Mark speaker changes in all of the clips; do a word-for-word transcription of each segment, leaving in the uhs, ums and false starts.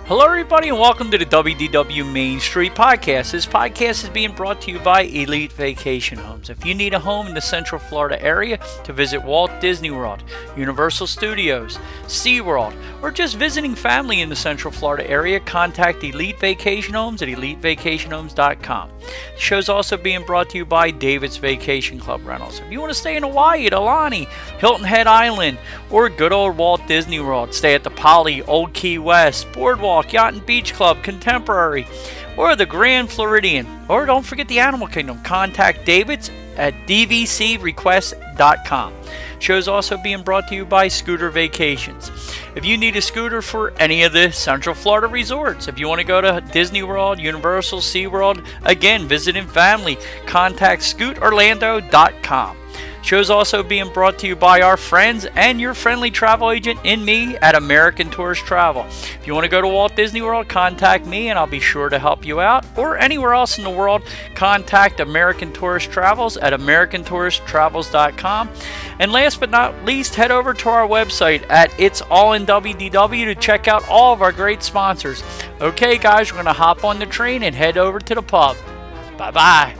Speaker 1: Hello, everybody, and welcome to the W D W Main Street Podcast. This podcast is being brought to you by Elite Vacation Homes. If you need a home in the Central Florida area to visit Walt Disney World, Universal Studios, SeaWorld, or just visiting family in the Central Florida area, contact Elite Vacation Homes at elite vacation homes dot com. The show is also being brought to you by David's Vacation Club Rentals. If you want to stay in Hawaii at Aulani, Hilton Head Island, or good old Walt Disney World, stay at the Poly, Old Key West, Boardwalk, Yacht and Beach Club, Contemporary, or the Grand Floridian, or don't forget the Animal Kingdom. Contact David's at d v c request dot com. Show's also being brought to you by Scooter Vacations. If you need a scooter for any of the Central Florida resorts, if you want to go to Disney World, Universal, SeaWorld, again, visiting family, contact scoot orlando dot com. Show's also being brought to you by our friends and your friendly travel agent in me at American Tourist Travel. If you want to go to Walt Disney World, contact me and I'll be sure to help you out. Or anywhere else in the world, contact American Tourist Travels at american tourist travels dot com. And last but not least, head over to our website at It's All in W D W to check out all of our great sponsors. Okay, guys, we're going to hop on the train and head over to the pub. Bye-bye.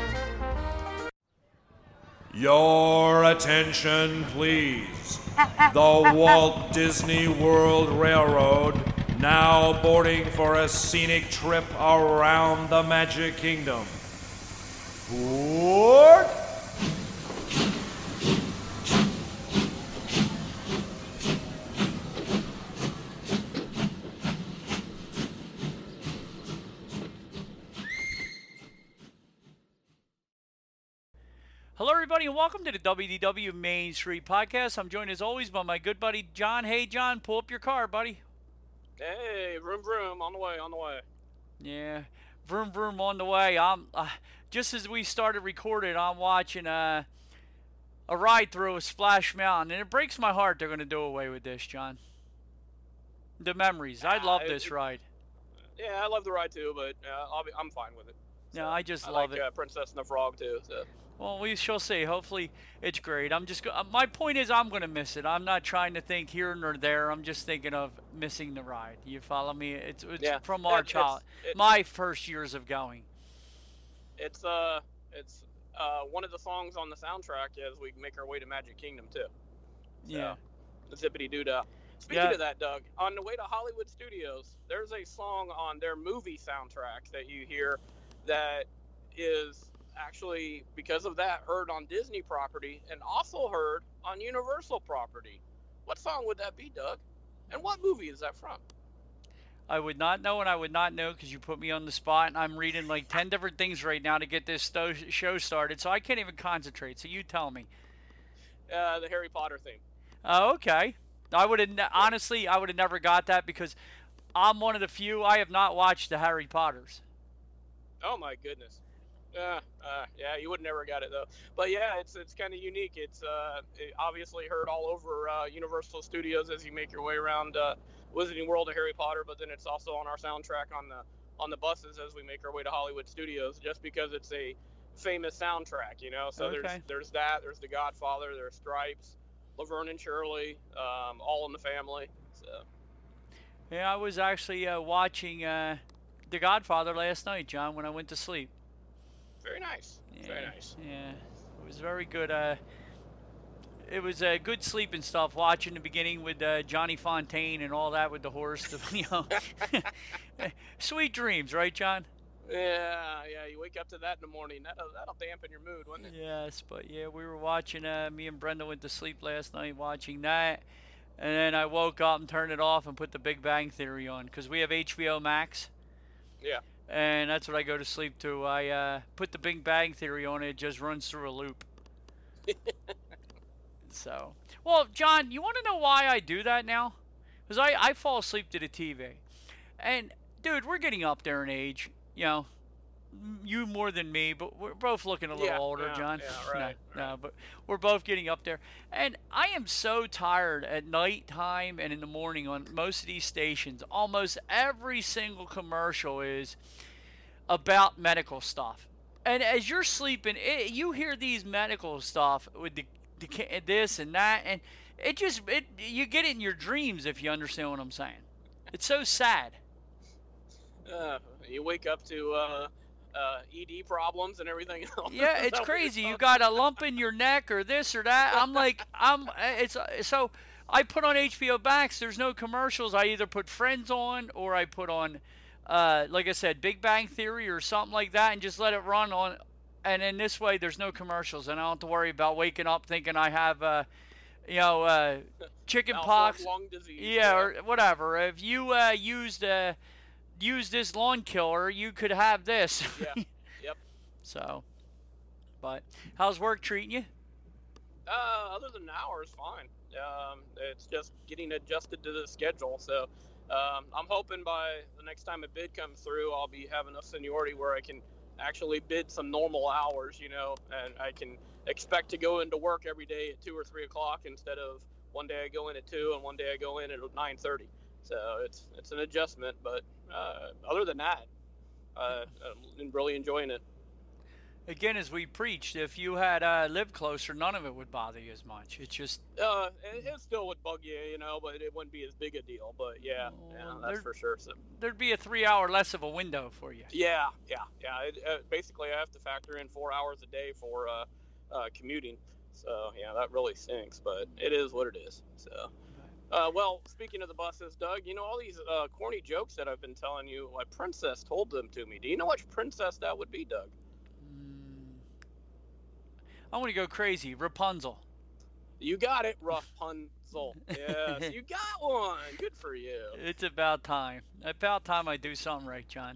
Speaker 2: Your attention, please. The Walt Disney World Railroad now boarding for a scenic trip around the Magic Kingdom. Board!
Speaker 1: Hello, everybody, and welcome to the W D W Main Street Podcast. I'm joined, as always, by my good buddy, John. Hey, John, pull up your car, buddy.
Speaker 3: Hey, vroom, vroom, on the way, on the way.
Speaker 1: Yeah, vroom, vroom, on the way. I'm uh, just as we started recording, I'm watching uh, a ride through a Splash Mountain, and it breaks my heart they're going to do away with this, John. The memories. I
Speaker 3: Uh,
Speaker 1: love
Speaker 3: it-
Speaker 1: this
Speaker 3: it-
Speaker 1: ride.
Speaker 3: Yeah, I love the ride too, but uh, I'll be, I'm fine with it.
Speaker 1: No, I just
Speaker 3: I
Speaker 1: love
Speaker 3: like
Speaker 1: it.
Speaker 3: uh, Princess and the Frog too. So.
Speaker 1: Well, we shall see. Hopefully, it's great. I'm just. Go- uh, my point is, I'm going to miss it. I'm not trying to think here nor there. I'm just thinking of missing the ride. You follow me? It's it's
Speaker 3: Yeah,
Speaker 1: from our
Speaker 3: it- it's-
Speaker 1: child,
Speaker 3: it-
Speaker 1: my first years of going.
Speaker 3: It's uh, it's uh, one of the songs on the soundtrack as we make our way to Magic Kingdom too. So,
Speaker 1: Yeah.
Speaker 3: The zippity doo dah. Speaking
Speaker 1: Yeah.
Speaker 3: of that, Doug, on the way to Hollywood Studios, there's a song on their movie soundtrack that you hear that is actually, because of that, heard on Disney property and also heard on Universal property. What song would that be, Doug? And what movie is that from?
Speaker 1: I would not know, and I would not know because you put me on the spot, and I'm reading like ten different things right now to get this sto- show started, so I can't even concentrate. So you tell me.
Speaker 3: Uh, the Harry Potter theme.
Speaker 1: Oh, okay. I would have ne- honestly, I would have never got that because I'm one of the few. I have not watched the Harry Potters.
Speaker 3: Oh my goodness. Uh, uh, yeah, you would never got it though. But yeah, it's it's kind of unique. It's uh, it obviously heard all over uh, Universal Studios as you make your way around uh, Wizarding World of Harry Potter. But then it's also on our soundtrack on the on the buses as we make our way to Hollywood Studios, just because it's a famous soundtrack, you know. So
Speaker 1: Okay.
Speaker 3: there's there's that. There's The Godfather. There's Stripes, Laverne and Shirley, um, All in the Family. So
Speaker 1: Yeah, I was actually uh, watching uh, The Godfather last night, John, when I went to sleep.
Speaker 3: very nice.
Speaker 1: Yeah,
Speaker 3: Very nice.
Speaker 1: Yeah, it was very good. Uh, it was a uh, good sleeping stuff. Watching the beginning with uh, Johnny Fontaine and all that with the horse. You know, sweet dreams, right, John?
Speaker 3: Yeah, yeah. You wake up to that in the morning. That'll that'll dampen your mood, wouldn't it?
Speaker 1: Yes, but yeah, we were watching. Uh, me and Brenda went to sleep last night watching that, and then I woke up and turned it off and put The Big Bang Theory on because we have H B O Max.
Speaker 3: Yeah.
Speaker 1: And that's what I go to sleep to. I uh, put The Big Bang Theory on. It just runs through a loop. So, well, John, you want to know why I do that now? Because I, I fall asleep to the T V. And, dude, we're getting up there in age. You know, m- you more than me, but we're both looking a little
Speaker 3: Yeah,
Speaker 1: older,
Speaker 3: yeah,
Speaker 1: John.
Speaker 3: yeah, right,
Speaker 1: No, no,
Speaker 3: right.
Speaker 1: but we're both getting up there. And I am so tired at night time and in the morning on most of these stations. Almost every single commercial is about medical stuff. And as you're sleeping, it, you hear these medical stuff with the, the ca- this and that, and it just it you get it in your dreams if you understand what I'm saying. It's so sad.
Speaker 3: Uh, you wake up to uh, uh, E D problems and everything else.
Speaker 1: Yeah, it's crazy. You got a lump in your neck or this or that. I'm like, I'm. It's so. I put on H B O Max. There's no commercials. I either put Friends on or I put on, uh, like I said, Big Bang Theory or something like that, and just let it run on. And in this way, there's no commercials, and I don't have to worry about waking up thinking I have, uh, you know, uh, chicken pox.
Speaker 3: Lung disease.
Speaker 1: Yeah, or whatever. If you uh, used uh, used this lawn killer, you could have this.
Speaker 3: Yeah. Yep.
Speaker 1: So, but how's work treating you?
Speaker 3: Uh, other than hours, fine. Um, it's just getting adjusted to the schedule. So, um, I'm hoping by the next time a bid comes through, I'll be having enough seniority where I can actually bid some normal hours, you know, and I can expect to go into work every day at two or three o'clock instead of one day I go in at two and one day I go in at nine thirty. So it's it's an adjustment, but uh, other than that, uh, I'm really enjoying it.
Speaker 1: Again, as we preached, if you had uh, lived closer, none of it would bother you as much. It's just
Speaker 3: uh, it, it still would bug you, you know, but it wouldn't be as big a deal. But yeah,
Speaker 1: well,
Speaker 3: yeah, that's
Speaker 1: there,
Speaker 3: for sure. So
Speaker 1: there'd be a three-hour less of a window for you.
Speaker 3: Yeah, yeah, yeah. It, uh, basically, I have to factor in four hours a day for uh, uh, commuting. So yeah, that really stinks, but it is what it is. So. Uh, well, speaking of the buses, Doug, you know all these uh, corny jokes that I've been telling you. Like Princess told them to me. Do you know which princess that would be, Doug?
Speaker 1: Mm, I want to go crazy. Rapunzel.
Speaker 3: You got it, Rapunzel. Yes, you got one. Good for you.
Speaker 1: It's about time. About time I do something right, John.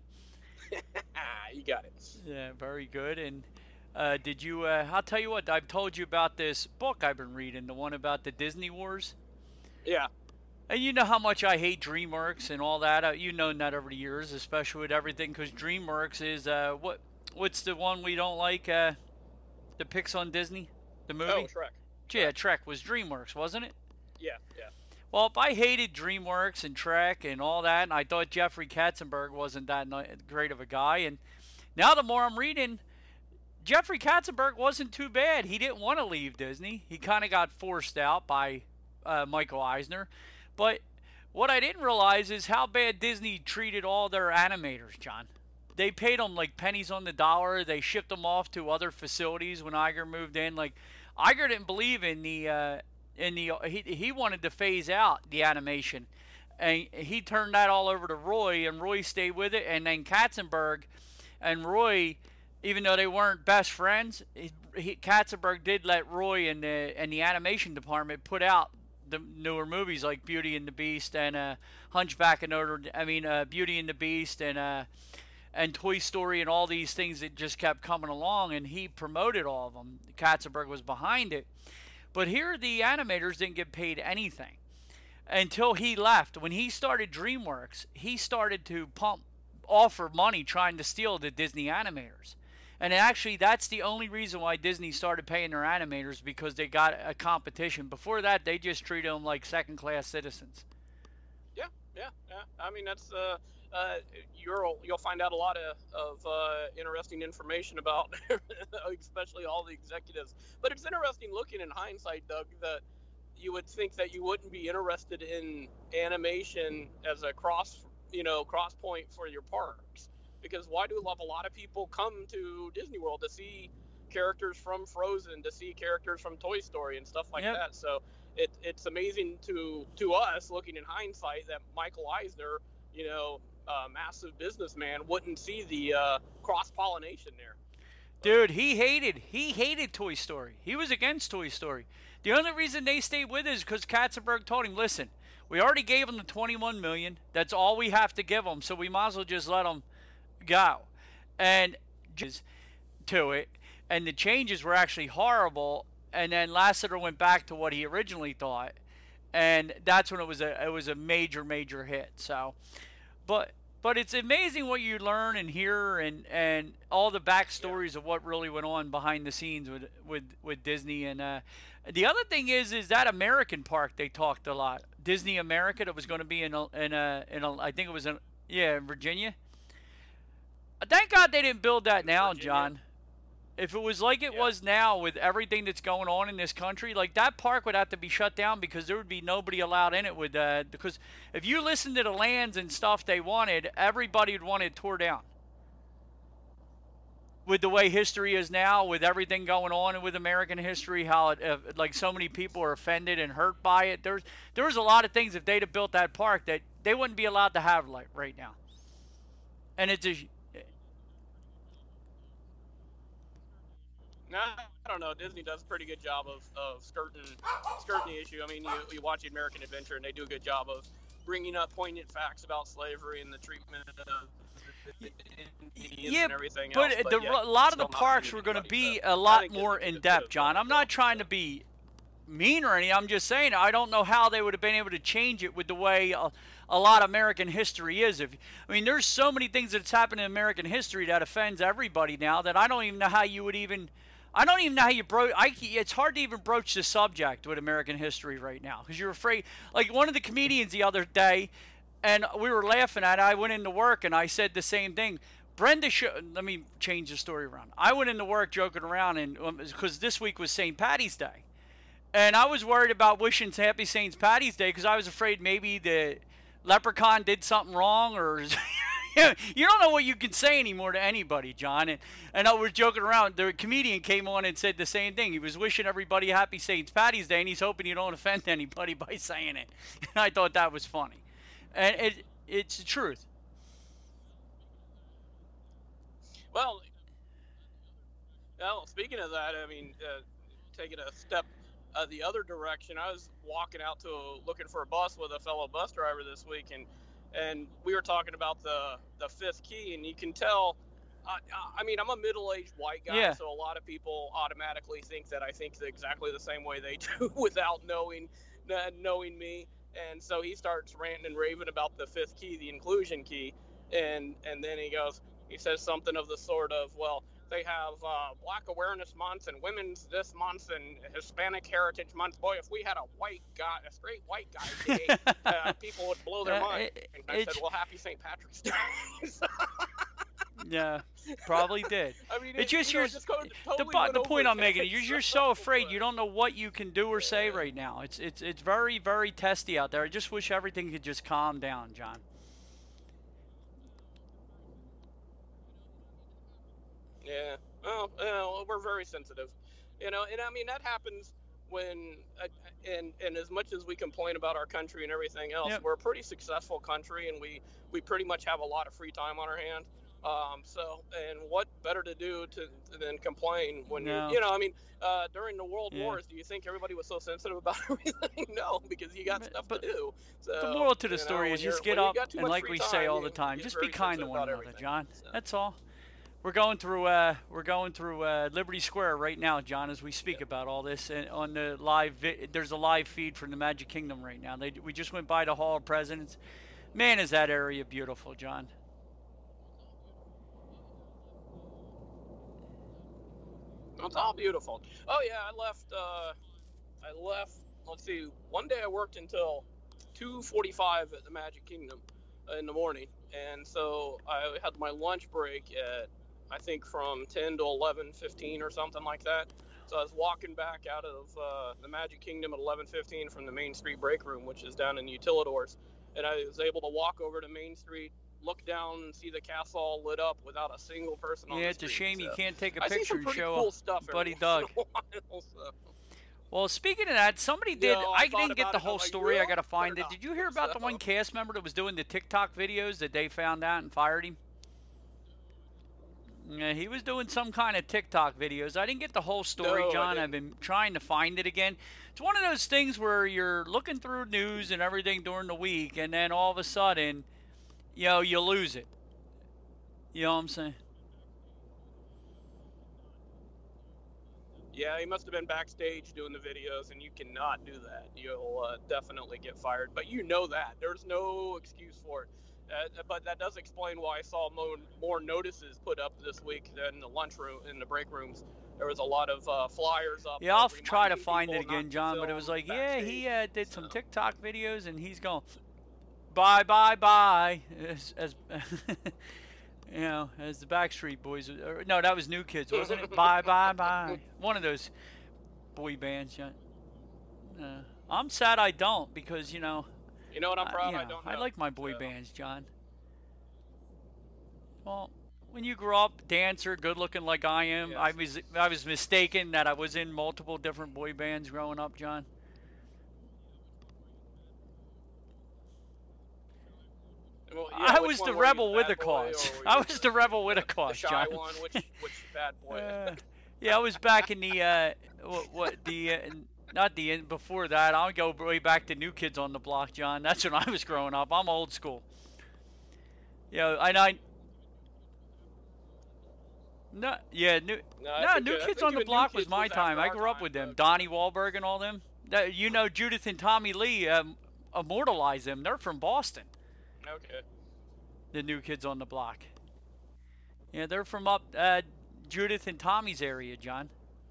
Speaker 3: You got it.
Speaker 1: Yeah, very good. And uh, did you? Uh, I'll tell you what. I've told you about this book I've been reading, the one about the Disney Wars.
Speaker 3: Yeah.
Speaker 1: And you know how much I hate DreamWorks and all that. Uh, you've known that over the years, especially with everything, because DreamWorks is uh, what? What's the one we don't like? Uh, the Pix on Disney, the movie.
Speaker 3: Oh, Shrek.
Speaker 1: Yeah, Trek was DreamWorks, wasn't it?
Speaker 3: Yeah, yeah.
Speaker 1: Well, I hated DreamWorks and Trek and all that, and I thought Jeffrey Katzenberg wasn't that great of a guy. And now the more I'm reading, Jeffrey Katzenberg wasn't too bad. He didn't want to leave Disney. He kind of got forced out by Uh, Michael Eisner. But what I didn't realize is how bad Disney treated all their animators, John. They paid them like pennies on the dollar. They shipped them off to other facilities when Iger moved in. Like Iger didn't believe in the uh, in the he he wanted to phase out the animation, and he turned that all over to Roy, and Roy stayed with it. And then Katzenberg and Roy, even though they weren't best friends, he, he, Katzenberg did let Roy and the and the animation department put out the newer movies like Beauty and the Beast and uh, Hunchback of Notre I mean uh, Beauty and the Beast and uh, and Toy Story and all these things that just kept coming along, and he promoted all of them. Katzenberg was behind it. But here the animators didn't get paid anything until he left. When he started DreamWorks, he started to pump offer money trying to steal the Disney animators. And actually, that's the only reason why Disney started paying their animators, because they got a competition. Before that, they just treated them like second-class citizens.
Speaker 3: Yeah, yeah, yeah. I mean, that's uh, uh, you'll you'll find out a lot of of uh, interesting information about, especially all the executives. But it's interesting looking in hindsight, Doug, that you would think that you wouldn't be interested in animation as a cross, you know, cross point for your parks. Because why do a lot of people come to Disney World to see characters from Frozen, to see characters from Toy Story and stuff like yep. that? So it, it's amazing to to us, looking in hindsight, that Michael Eisner, you know, a massive businessman, wouldn't see the uh, cross-pollination there.
Speaker 1: Dude, he hated he hated Toy Story. He was against Toy Story. The only reason they stayed with it is because Katzenberg told him, listen, we already gave them the twenty-one million dollars. That's all we have to give them, so we might as well just let them go. And just to it. And the changes were actually horrible. And then Lasseter went back to what he originally thought. And that's when it was a it was a major, major hit. So, but but it's amazing what you learn and hear, and, and all the backstories yeah. of what really went on behind the scenes with with, with Disney. And uh, the other thing is, is that American park they talked a lot. Disney America, that was going to be in a, in a, in a I think it was in, yeah, in Virginia. Thank God they didn't build that now,
Speaker 3: Virginia.
Speaker 1: John. If it was like it
Speaker 3: Yeah.
Speaker 1: was now with everything that's going on in this country, like that park would have to be shut down because there would be nobody allowed in it with uh because if you listen to the lands and stuff they wanted, everybody would want it tore down. With the way history is now, with everything going on with American history, how it, uh, like so many people are offended and hurt by it. There's there's a lot of things if they'd have built that park that they wouldn't be allowed to have like right now. And it's a
Speaker 3: No, I don't know. Disney does a pretty good job of, of skirting skirting the issue. I mean, you, you watch American Adventure, and they do a good job of bringing up poignant facts about slavery and the treatment of Indians
Speaker 1: yeah,
Speaker 3: and everything
Speaker 1: but
Speaker 3: else.
Speaker 1: the,
Speaker 3: yeah,
Speaker 1: a lot of the
Speaker 3: still not
Speaker 1: parks
Speaker 3: treating
Speaker 1: were going to
Speaker 3: anybody,
Speaker 1: be
Speaker 3: so
Speaker 1: a
Speaker 3: I
Speaker 1: lot
Speaker 3: think
Speaker 1: more
Speaker 3: Disney
Speaker 1: in
Speaker 3: did
Speaker 1: depth,
Speaker 3: good
Speaker 1: John. I'm
Speaker 3: job.
Speaker 1: not trying to be mean or anything. I'm just saying I don't know how they would have been able to change it with the way a, a lot of American history is. If I mean, there's so many things that's happened in American history that offends everybody now that I don't even know how you would even. I don't even know how you broach. I, it's hard to even broach the subject with American history right now because you're afraid. Like one of the comedians the other day, and we were laughing at it. I went into work and I said the same thing. Brenda, sh- let me change the story around. I went into work joking around, and because um, this week was Saint Patty's Day, and I was worried about wishing Happy Saint Patty's Day because I was afraid maybe the leprechaun did something wrong or. You don't know what you can say anymore to anybody, John. And, and I was joking around. The comedian came on and said the same thing. He was wishing everybody a happy Saint Patty's Day, and he's hoping you don't offend anybody by saying it. And I thought that was funny. And it it's the truth.
Speaker 3: Well, well, speaking of that, I mean, uh, taking a step uh, the other direction, I was walking out to a, looking for a bus with a fellow bus driver this week, and and we were talking about the the fifth key, and you can tell. Uh, I mean, I'm a middle-aged white guy,
Speaker 1: Yeah.
Speaker 3: so a lot of people automatically think that I think exactly the same way they do without knowing uh, knowing me. And so he starts ranting and raving about the fifth key, the inclusion key, and and then he goes, he says something of the sort of, well, they have uh, Black Awareness Month and Women's this month and Hispanic Heritage Month. Boy, if we had a white guy, a straight white guy today, uh, people would blow their
Speaker 1: Uh,
Speaker 3: mind.
Speaker 1: it-
Speaker 3: And I
Speaker 1: it's-
Speaker 3: said, well, happy Saint Patrick's Day.
Speaker 1: Yeah, probably did.
Speaker 3: I mean,
Speaker 1: It's
Speaker 3: it-
Speaker 1: just
Speaker 3: you know,
Speaker 1: you're
Speaker 3: it just totally
Speaker 1: the,
Speaker 3: went
Speaker 1: po- the
Speaker 3: over
Speaker 1: point I'm
Speaker 3: his
Speaker 1: making.
Speaker 3: head.
Speaker 1: You're, you're so afraid. You don't know what you can do or say right now. It's it's it's very very testy out there. I just wish everything could just calm down, John.
Speaker 3: Yeah. Well, well, we're very sensitive, you know, and I mean that happens when, uh, and and as much as we complain about our country and everything else,
Speaker 1: Yep.
Speaker 3: we're a pretty successful country, and we we pretty much have a lot of free time on our hands. Um, so, and what better to do to than complain when
Speaker 1: No.
Speaker 3: you, you know, I mean, uh, during the World
Speaker 1: Yeah.
Speaker 3: Wars, do you think everybody was so sensitive about everything? No, because you got
Speaker 1: But-
Speaker 3: stuff
Speaker 1: but
Speaker 3: to do. So,
Speaker 1: The moral to the
Speaker 3: you know,
Speaker 1: story
Speaker 3: when
Speaker 1: is just
Speaker 3: you're-
Speaker 1: get
Speaker 3: when you
Speaker 1: up
Speaker 3: got too
Speaker 1: and,
Speaker 3: much
Speaker 1: like
Speaker 3: free
Speaker 1: we say all
Speaker 3: you-
Speaker 1: the time,
Speaker 3: you get
Speaker 1: just
Speaker 3: very
Speaker 1: be kind to
Speaker 3: sensitive
Speaker 1: one
Speaker 3: about
Speaker 1: another,
Speaker 3: everything.
Speaker 1: John.
Speaker 3: So.
Speaker 1: That's all. We're going through uh, we're going through uh, Liberty Square right now, John, as we speak about all this. And on the live, vi- there's a live feed from the Magic Kingdom right now. They we just went by the Hall of Presidents. Man, is that area beautiful, John?
Speaker 3: It's all beautiful. Oh yeah, I left. Uh, I left. Let's see. One day I worked until two forty-five at the Magic Kingdom in the morning, and so I had my lunch break at I think from ten to eleven fifteen or something like that. So I was walking back out of uh, the Magic Kingdom at eleven fifteen from the Main Street break room, which is down in Utilidors, and I was able to walk over to Main Street, look down, and see the castle all lit up without a single person on
Speaker 1: Yeah,
Speaker 3: the
Speaker 1: it's a
Speaker 3: street.
Speaker 1: shame you
Speaker 3: So
Speaker 1: can't take a
Speaker 3: I see
Speaker 1: picture
Speaker 3: some
Speaker 1: and
Speaker 3: pretty
Speaker 1: show
Speaker 3: cool stuff
Speaker 1: Buddy
Speaker 3: every
Speaker 1: Doug.
Speaker 3: once in a while, so.
Speaker 1: Well, speaking of that, somebody did.
Speaker 3: know, I
Speaker 1: I
Speaker 3: thought
Speaker 1: didn't get
Speaker 3: about
Speaker 1: the
Speaker 3: it,
Speaker 1: whole
Speaker 3: I'm like,
Speaker 1: story. I
Speaker 3: really?
Speaker 1: gotta find
Speaker 3: Better
Speaker 1: it. Did
Speaker 3: not.
Speaker 1: you hear about the
Speaker 3: So-
Speaker 1: one cast member that was doing the TikTok videos that they found out and fired him? Yeah, he was doing some kind of TikTok videos. I didn't get the whole story,
Speaker 3: No, I
Speaker 1: John.
Speaker 3: didn't.
Speaker 1: I've been trying to find it again. It's one of those things where you're looking through news and everything during the week, and then all of a sudden, you know, you lose it. You know what I'm saying?
Speaker 3: Yeah, he must have been backstage doing the videos, and you cannot do that. You'll uh, definitely get fired. But you know that. There's no excuse for it. Uh, but that does explain why I saw more, more notices put up this week than the lunchroom, in the break rooms. There was a lot of uh, flyers up.
Speaker 1: Yeah, I'll
Speaker 3: uh,
Speaker 1: try to
Speaker 3: reminding
Speaker 1: find it
Speaker 3: people not
Speaker 1: again,
Speaker 3: to
Speaker 1: John. But it was
Speaker 3: film
Speaker 1: like, yeah, he uh,
Speaker 3: backstage.
Speaker 1: did some
Speaker 3: So-
Speaker 1: TikTok videos, and he's going, bye, bye, bye. As, as You know, as the Backstreet Boys. Or, no, that was New Kids, wasn't it? Bye, bye, bye. One of those boy bands. Yeah. Uh, I'm sad I don't because, you know.
Speaker 3: You know what? I'm proud
Speaker 1: I, you know,
Speaker 3: I don't know.
Speaker 1: I like my boy
Speaker 3: so.
Speaker 1: bands, John. Well, when you grow up, dancer, good looking like I am,
Speaker 3: Yes.
Speaker 1: I was I was mistaken that I was in multiple different boy bands growing up, John.
Speaker 3: Well, yeah,
Speaker 1: I
Speaker 3: which
Speaker 1: was
Speaker 3: one
Speaker 1: the
Speaker 3: were you,
Speaker 1: rebel
Speaker 3: the
Speaker 1: with
Speaker 3: bad
Speaker 1: a
Speaker 3: boy,
Speaker 1: cause.
Speaker 3: or were
Speaker 1: I
Speaker 3: you
Speaker 1: was the rebel with a
Speaker 3: the
Speaker 1: cause,
Speaker 3: shy
Speaker 1: John.
Speaker 3: one? Which which bad boy?
Speaker 1: Uh, yeah, I was back in the uh, what, what the uh, not the end before that. I'll go way back to New Kids on the Block, John. That's when I was growing up. I'm old school. Yeah, I know. No, yeah, new
Speaker 3: No, I
Speaker 1: no,
Speaker 3: think,
Speaker 1: New
Speaker 3: uh, I
Speaker 1: Kids
Speaker 3: think
Speaker 1: on the
Speaker 3: even New
Speaker 1: Block was
Speaker 3: Kids
Speaker 1: my
Speaker 3: was
Speaker 1: time.
Speaker 3: after
Speaker 1: I
Speaker 3: our
Speaker 1: grew up
Speaker 3: time,
Speaker 1: with them,
Speaker 3: but-
Speaker 1: Donnie Wahlberg and all them. That, you know, Judith and Tommy Lee um, immortalized them. They're from Boston.
Speaker 3: Okay.
Speaker 1: The New Kids on the Block. Yeah, they're from up uh, Judith and Tommy's area, John.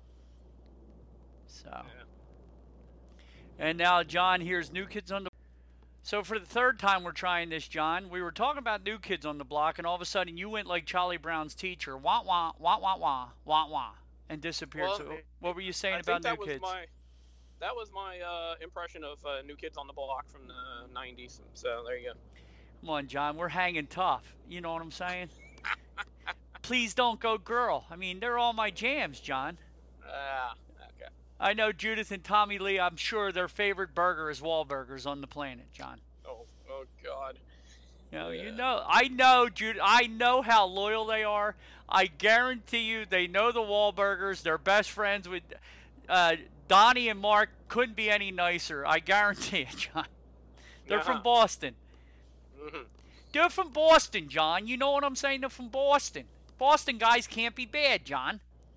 Speaker 1: So,
Speaker 3: Yeah.
Speaker 1: and now John here's New Kids on the. So for the third time we're trying this, John. We were talking about New Kids on the Block, and all of a sudden you went like Charlie Brown's teacher, wah wah wah wah wah wah wah, and disappeared.
Speaker 3: Well,
Speaker 1: So what were you saying
Speaker 3: I
Speaker 1: about
Speaker 3: think that
Speaker 1: New
Speaker 3: was
Speaker 1: Kids?
Speaker 3: my that was my uh, impression of uh, New Kids on the Block from the nineties. So there you go.
Speaker 1: Come on, John, we're hanging tough. You know what I'm saying? Please don't go, girl. I mean, they're all my jams, John.
Speaker 3: Ah, okay.
Speaker 1: I know Judith and Tommy Lee, I'm sure their favorite burger is Wahlburgers on the planet, John.
Speaker 3: Oh, oh God.
Speaker 1: You know,
Speaker 3: Yeah.
Speaker 1: you know, I know, Jude. I know how loyal they are. I guarantee you, they know the Wahlburgers. They're best friends with uh, Donnie and Mark. Couldn't be any nicer. I guarantee it, John. They're
Speaker 3: Uh-huh.
Speaker 1: from Boston.
Speaker 3: Mhm.
Speaker 1: They're from Boston, John. You know what I'm saying? They're from Boston. Boston guys can't be bad, John.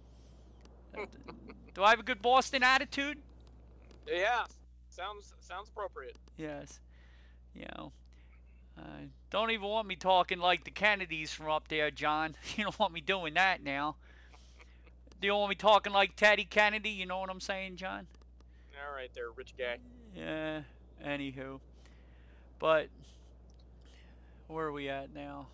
Speaker 1: Do I have a good Boston attitude?
Speaker 3: Yeah, sounds sounds appropriate.
Speaker 1: Yes. You know. Uh, don't even want me talking like the Kennedys from up there, John. You don't want me doing that now. Do you want me talking like Teddy Kennedy? You know what I'm saying, John?
Speaker 3: All right, there, rich guy.
Speaker 1: Yeah, anywho. But, where are we at now?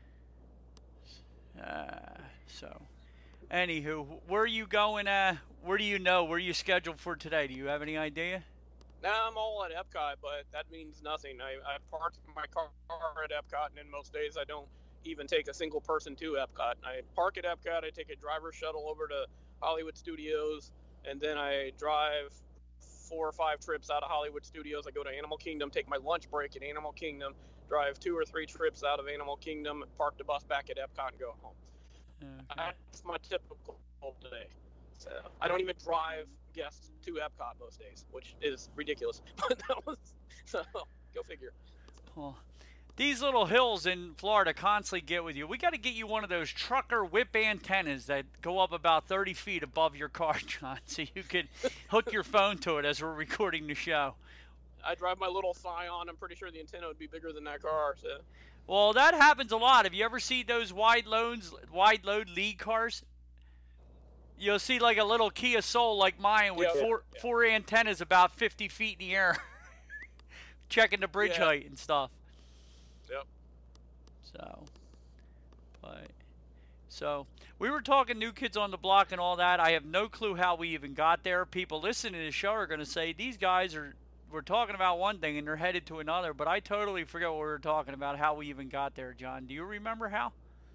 Speaker 1: Uh, so, anywho, where are you going? Uh, where do you know? Where are you scheduled for today? Do you have any idea?
Speaker 3: Now I'm all at Epcot, but that means nothing. I, I parked my car at Epcot, and in most days I don't even take a single person to Epcot. I park at Epcot, I take a driver shuttle over to Hollywood Studios, and then I drive four or five trips out of Hollywood Studios. I go to Animal Kingdom, take my lunch break at Animal Kingdom, drive two or three trips out of Animal Kingdom, park the bus back at Epcot, and go home.
Speaker 1: Okay.
Speaker 3: That's my typical day. So I don't even drive guests to Epcot most days, which is ridiculous. But that was so. Go figure.
Speaker 1: Well, these little hills in Florida constantly get with you. We got to get you one of those trucker whip antennas that go up about thirty feet above your car, John, so you could hook your phone to it as we're recording the show.
Speaker 3: I drive my little Scion. I'm pretty sure the antenna would be bigger than that car. So
Speaker 1: Well, that happens a lot. Have you ever seen those wide loads, wide load league cars? You'll see like a little Kia Soul like mine with
Speaker 3: Yeah,
Speaker 1: four
Speaker 3: yeah.
Speaker 1: four antennas about fifty feet in the air, checking the bridge
Speaker 3: Yeah.
Speaker 1: height and stuff.
Speaker 3: yep.
Speaker 1: So, but so we were talking New Kids on the Block and all that. I have no clue how we even got there. People listening to the show are going to say these guys are we're talking about one thing and they're headed to another. But I totally forget what we were talking about. How we even got there, John? Do you remember how?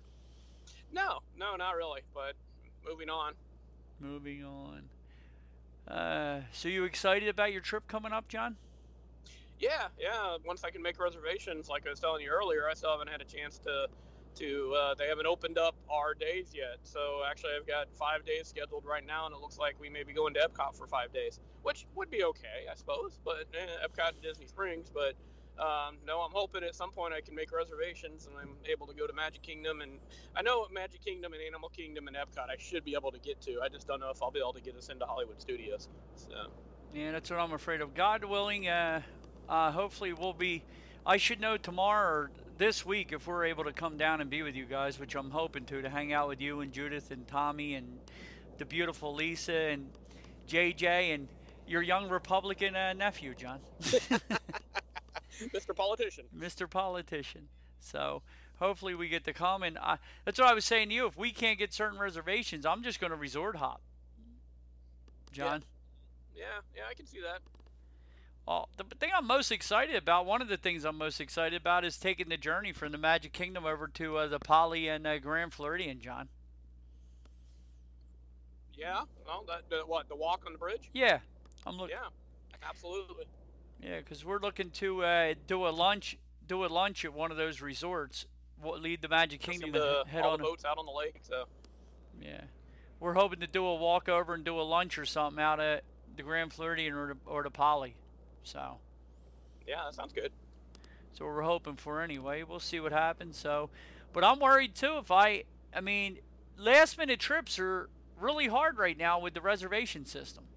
Speaker 3: No, no, not really. But moving on.
Speaker 1: Moving on. Uh, so you excited about your trip coming up, John?
Speaker 3: Yeah, yeah. Once I can make reservations, like I was telling you earlier, I still haven't had a chance to. To uh, they haven't opened up our days yet. So actually, I've got five days scheduled right now, and it looks like we may be going to Epcot for five days, which would be okay, I suppose. But eh, Epcot and Disney Springs. But um, no, I'm hoping at some point I can make reservations and I'm able to go to Magic Kingdom. And I know Magic Kingdom and Animal Kingdom and Epcot I should be able to get to. I just don't know if I'll be able to get us into Hollywood Studios. So.
Speaker 1: Yeah, that's what I'm afraid of. God willing, uh, uh, hopefully we'll be. I should know tomorrow or this week if we're able to come down and be with you guys, which I'm hoping to, to hang out with you and Judith and Tommy and the beautiful Lisa and J J and your young Republican uh, nephew, John.
Speaker 3: Mister Politician.
Speaker 1: Mister Politician. So hopefully we get to come. And I, that's what I was saying to you. If we can't get certain reservations, I'm just going to resort hop. John?
Speaker 3: Yeah. yeah, yeah, I can see that.
Speaker 1: Well, the thing I'm most excited about, one of the things I'm most excited about is taking the journey from the Magic Kingdom over to uh, the Poly and uh, Grand Floridian, John.
Speaker 3: Yeah, well, that the, what the walk on the bridge?
Speaker 1: Yeah, I'm looking.
Speaker 3: Yeah, absolutely.
Speaker 1: Yeah, because we're looking to uh, do a lunch, do a lunch at one of those resorts. We'll lead the Magic Kingdom
Speaker 3: the,
Speaker 1: and head
Speaker 3: all
Speaker 1: on
Speaker 3: the boats out on the lake. So.
Speaker 1: Yeah, we're hoping to do a walk over and do a lunch or something out at the Grand Floridian or the, or the Poly. So.
Speaker 3: Yeah, that sounds good.
Speaker 1: So we're hoping for anyway. We'll see what happens. So, but I'm worried too. If I, I mean, last minute trips are really hard right now with the reservation system.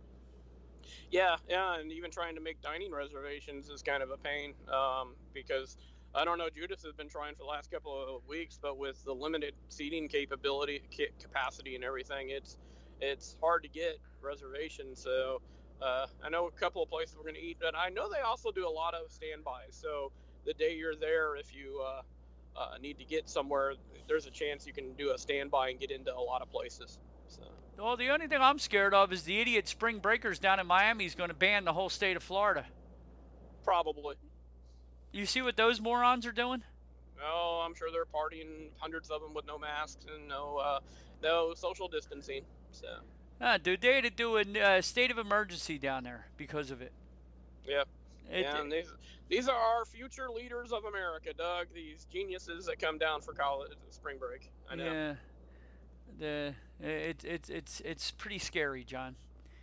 Speaker 3: Yeah, yeah, and even trying to make dining reservations is kind of a pain um, because I don't know. Judith has been trying for the last couple of weeks, but with the limited seating capability, capacity, and everything, it's it's hard to get reservations. So. Uh, I know a couple of places we're going to eat, but I know they also do a lot of standbys. So the day you're there, if you uh, uh, need to get somewhere, there's a chance you can do a standby and get into a lot of places. So.
Speaker 1: Well, the only thing I'm scared of is the idiot spring breakers down in Miami is going to ban the whole state of Florida.
Speaker 3: Probably.
Speaker 1: You see what those morons are doing?
Speaker 3: Oh, I'm sure they're partying, hundreds of them with no masks and no uh, no social distancing. So.
Speaker 1: Ah, dude, they had to do a uh, state of emergency down there because of it.
Speaker 3: Yeah.
Speaker 1: It,
Speaker 3: yeah, and these, these are our future leaders of America, Doug. These geniuses that come down for college spring break. I know.
Speaker 1: Yeah. The it, it, it's it's pretty scary, John.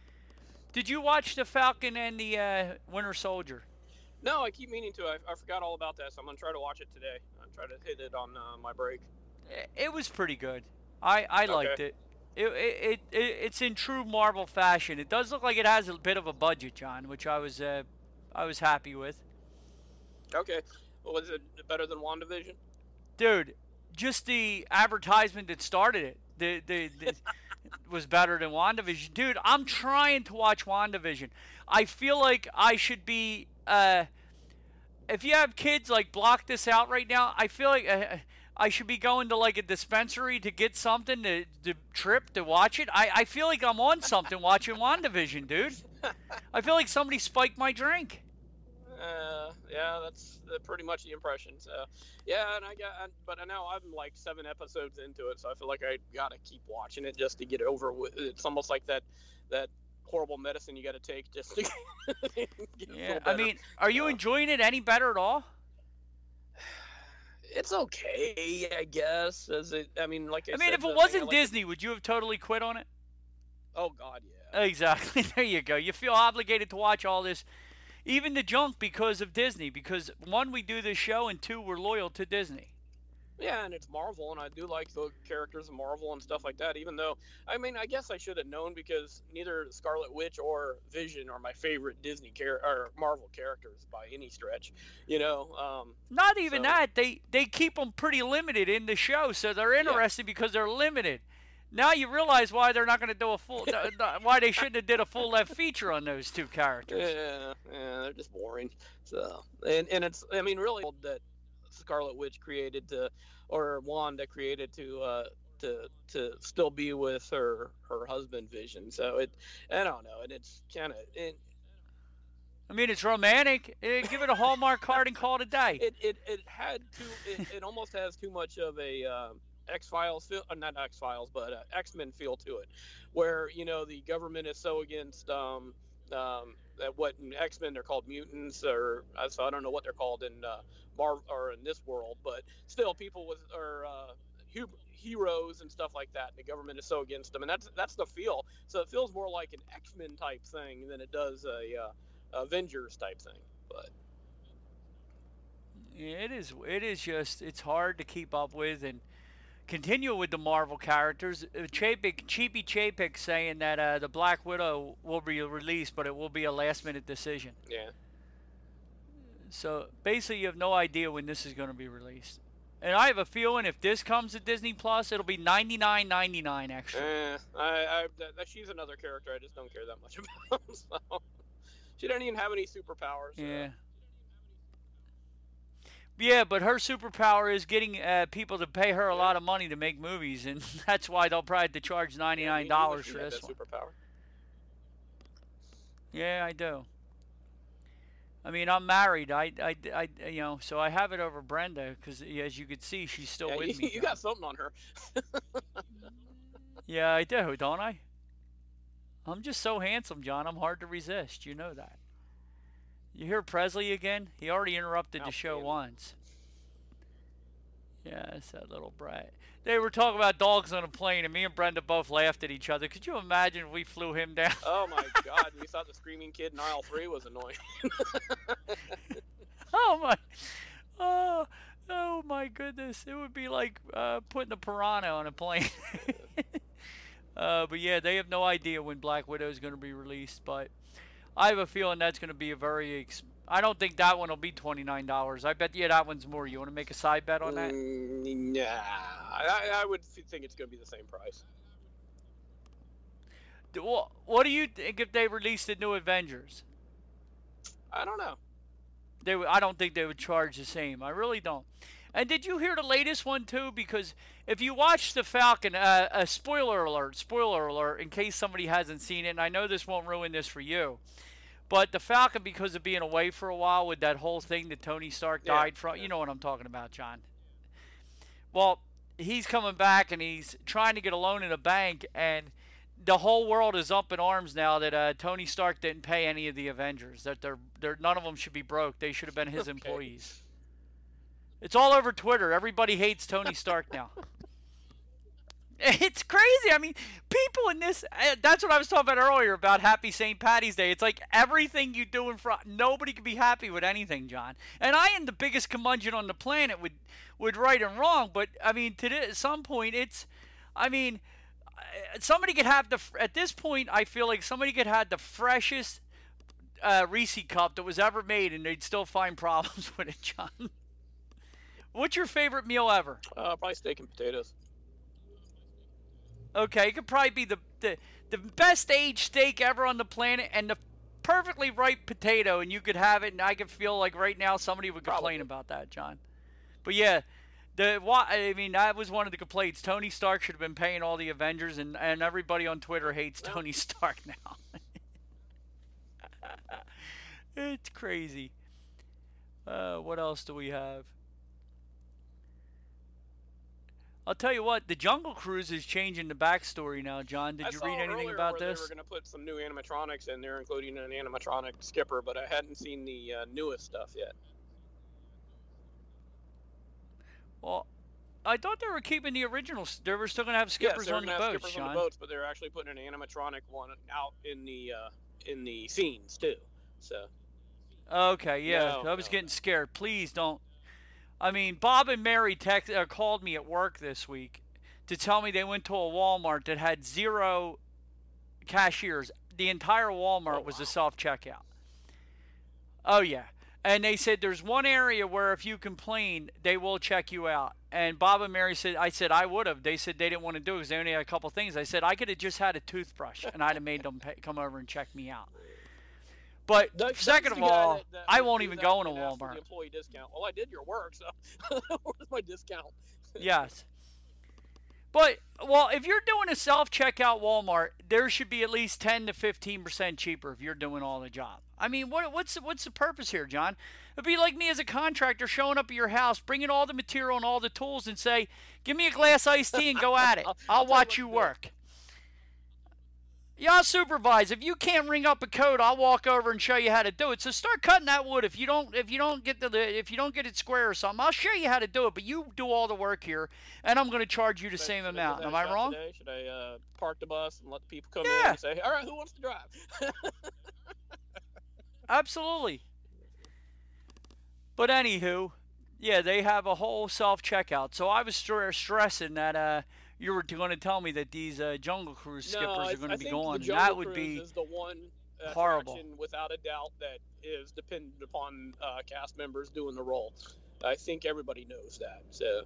Speaker 1: Did you watch The Falcon and the uh, Winter Soldier?
Speaker 3: No, I keep meaning to. I, I forgot all about that, so I'm going to try to watch it today. I'm try to hit it on uh, my break.
Speaker 1: It was pretty good. I, I liked
Speaker 3: okay.
Speaker 1: it. It, it, it it's in true Marvel fashion. It does look like it has a bit of a budget, John, which I was uh, I was happy with.
Speaker 3: Okay, well, was it better than WandaVision?
Speaker 1: Dude, just the advertisement that started it, the the, the was better than WandaVision. Dude, I'm trying to watch WandaVision. I feel like I should be. Uh, if you have kids, like block this out right now. I feel like. Uh, I should be going to like a dispensary to get something to, to trip to watch it. I, I feel like I'm on something watching WandaVision, dude. I feel like somebody spiked my drink.
Speaker 3: Uh, yeah, that's uh, pretty much the impression. So, yeah, and I got, but now I'm like seven episodes into it, so I feel like I gotta keep watching it just to get over with. It's almost like that that horrible medicine you got to take just to get
Speaker 1: yeah, I mean, are you uh, enjoying it any better at all?
Speaker 3: It's okay, I guess. As it, I mean, like I,
Speaker 1: I mean,
Speaker 3: said,
Speaker 1: if it wasn't like Disney, it, would you have totally quit on it?
Speaker 3: Oh God, yeah.
Speaker 1: Exactly. There you go. You feel obligated to watch all this, even the junk, because of Disney. Because one, we do this show, and two, we're loyal to Disney.
Speaker 3: Yeah, and it's Marvel, and I do like the characters of Marvel and stuff like that, even though, I mean, I guess I should have known because neither Scarlet Witch or Vision are my favorite Disney char- or Marvel characters by any stretch, you know. Um,
Speaker 1: Not even
Speaker 3: so.
Speaker 1: that. They they keep them pretty limited in the show, so they're interesting yeah. because they're limited. Now you realize why they're not going to do a full, why they shouldn't have did a full-length feature on those two characters.
Speaker 3: Yeah, yeah, they're just boring. So, and, and it's, I mean, really that Scarlet Witch created to, or Wanda created to, uh, to to still be with her her husband Vision. So it, I don't know, and it's kind of.
Speaker 1: I mean, it's romantic. Give it a Hallmark card and call it a day.
Speaker 3: It it, it had too. It, it almost has too much of a um, X-Files feel, uh, not X-Files, but uh, X-Men feel to it, where you know the government is so against. Um, um, what in X-Men they're called mutants, or so I don't know what they're called in uh, Marvel or in this world, but still people with are uh, hu- heroes and stuff like that. And the government is so against them, and that's that's the feel. So it feels more like an X-Men type thing than it does a uh, Avengers type thing. But
Speaker 1: yeah, it is. It is just it's hard to keep up with and continue with the Marvel characters. Chapek, Cheapy Chapek saying that uh, the Black Widow will be released, but it will be a last-minute decision.
Speaker 3: Yeah.
Speaker 1: So basically, you have no idea when this is going to be released. And I have a feeling if this comes to Disney Plus, it'll be ninety-nine ninety-nine extra.
Speaker 3: Eh, I, I, that, she's another character I just don't care that much about. So. She doesn't even have any superpowers. So.
Speaker 1: Yeah. Yeah, but her superpower is getting uh, people to pay her a lot of money to make movies, and that's why they'll probably have to charge ninety-nine dollars
Speaker 3: yeah,
Speaker 1: for this one.
Speaker 3: Superpower.
Speaker 1: Yeah, I do. I mean, I'm married. I, I, I, you know, so I have it over Brenda because, as you could see, she's still
Speaker 3: yeah,
Speaker 1: with
Speaker 3: you,
Speaker 1: me.
Speaker 3: You got something on her.
Speaker 1: Yeah, I do, don't I? I'm just so handsome, John. I'm hard to resist. You know that. You hear Presley again? He already interrupted the show once. Yeah, it's that little brat. They were talking about dogs on a plane, and me and Brenda both laughed at each other. Could you imagine if we flew him down?
Speaker 3: Oh, my God. We thought the screaming kid in aisle three was annoying.
Speaker 1: Oh, my. Oh, oh, my goodness. It would be like uh, putting a piranha on a plane. uh, but, yeah, they have no idea when Black Widow is going to be released. But I have a feeling that's going to be a very expensive. I don't think that one will be twenty-nine dollars. I bet you that one's more. You want to make a side bet on that?
Speaker 3: Mm, nah, I, I would think it's going to be the same price.
Speaker 1: What do you think if they released the new Avengers?
Speaker 3: I don't know.
Speaker 1: They, I don't think they would charge the same. I really don't. And did you hear the latest one too? Because if you watch the Falcon, uh, a spoiler alert, spoiler alert, in case somebody hasn't seen it, and I know this won't ruin this for you. But the Falcon, because of being away for a while with that whole thing that Tony Stark died yeah, from, yeah. You know what I'm talking about, John. Well, he's coming back and he's trying to get a loan in a bank, and the whole world is up in arms now that uh, Tony Stark didn't pay any of the Avengers. That they're, they're none of them should be broke. They should have been his okay. employees. It's all over Twitter. Everybody hates Tony Stark now. It's crazy. I mean, people in this, that's what I was talking about earlier about Happy Saint Patty's Day. It's like everything you do in front, nobody can be happy with anything, John. And I am the biggest curmudgeon on the planet with, with right and wrong. But, I mean, to this, at some point, it's, I mean, somebody could have the, at this point, I feel like somebody could have the freshest uh, Reese cup that was ever made and they'd still find problems with it, John. What's your favorite meal ever?
Speaker 3: Uh, probably steak and potatoes.
Speaker 1: Okay, it could probably be the, the the best aged steak ever on the planet and the perfectly ripe potato, and you could have it, and I could feel like right now somebody would complain probably. about that, John. But yeah, the I mean, that was one of the complaints. Tony Stark should have been paying all the Avengers, and, and everybody on Twitter hates no. Tony Stark now. It's crazy. Uh, what else do we have? I'll tell you what, the Jungle Cruise is changing the backstory now, John. Did
Speaker 3: I
Speaker 1: you read anything about
Speaker 3: where
Speaker 1: this?
Speaker 3: They were going to put some new animatronics in there, including an animatronic skipper, but I hadn't seen the uh, newest stuff yet.
Speaker 1: Well, I thought they were keeping the originals. They were still going to have skippers
Speaker 3: yes,
Speaker 1: on the boats,
Speaker 3: skippers
Speaker 1: John.
Speaker 3: on the boats, but they're actually putting an animatronic one out in the uh, in the scenes too. So.
Speaker 1: Okay, yeah,
Speaker 3: no,
Speaker 1: I was
Speaker 3: no,
Speaker 1: getting
Speaker 3: no.
Speaker 1: scared. Please don't. I mean, Bob and Mary text, uh, called me at work this week to tell me they went to a Walmart that had zero cashiers. The entire Walmart oh, was wow. a self-checkout. Oh, yeah. And they said there's one area where if you complain, they will check you out. And Bob and Mary said, I said, I would have. They said they didn't want to do it because they only had a couple things. I said, I could have just had a toothbrush, and I'd have made them pay, come over and check me out. But
Speaker 3: Doug,
Speaker 1: second of all,
Speaker 3: that, that
Speaker 1: I won't even go in a Walmart.
Speaker 3: The employee discount. Well, I did your work, so where's my discount?
Speaker 1: Yes. But, well, if you're doing a self-checkout Walmart, there should be at least ten to fifteen percent cheaper if you're doing all the job. I mean, what, what's, what's the purpose here, John? It'd be like me as a contractor showing up at your house, bringing all the material and all the tools and say, give me a glass iced tea and go at it. I'll, I'll watch you work. Yeah, I'll supervise. If you can't ring up a code, I'll walk over and show you how to do it. So start cutting that wood. If you don't, if you don't get the, if you don't get it square or something, I'll show you how to do it. But you do all the work here, and I'm going to charge you the
Speaker 3: should
Speaker 1: same
Speaker 3: I,
Speaker 1: amount.
Speaker 3: I
Speaker 1: Am I wrong?
Speaker 3: Today? Should I uh, park the bus and let the people come
Speaker 1: yeah.
Speaker 3: in and say, "All right, who wants to drive?"
Speaker 1: Absolutely. But anywho, yeah, they have a whole self-checkout. So I was st- stressing that. Uh, You were going to tell me that these uh, Jungle Cruise skippers
Speaker 3: no,
Speaker 1: are going to be going.
Speaker 3: The
Speaker 1: that would
Speaker 3: Cruise
Speaker 1: be
Speaker 3: is the one
Speaker 1: horrible,
Speaker 3: without a doubt, that is dependent upon uh, cast members doing the role. I think everybody knows that. So,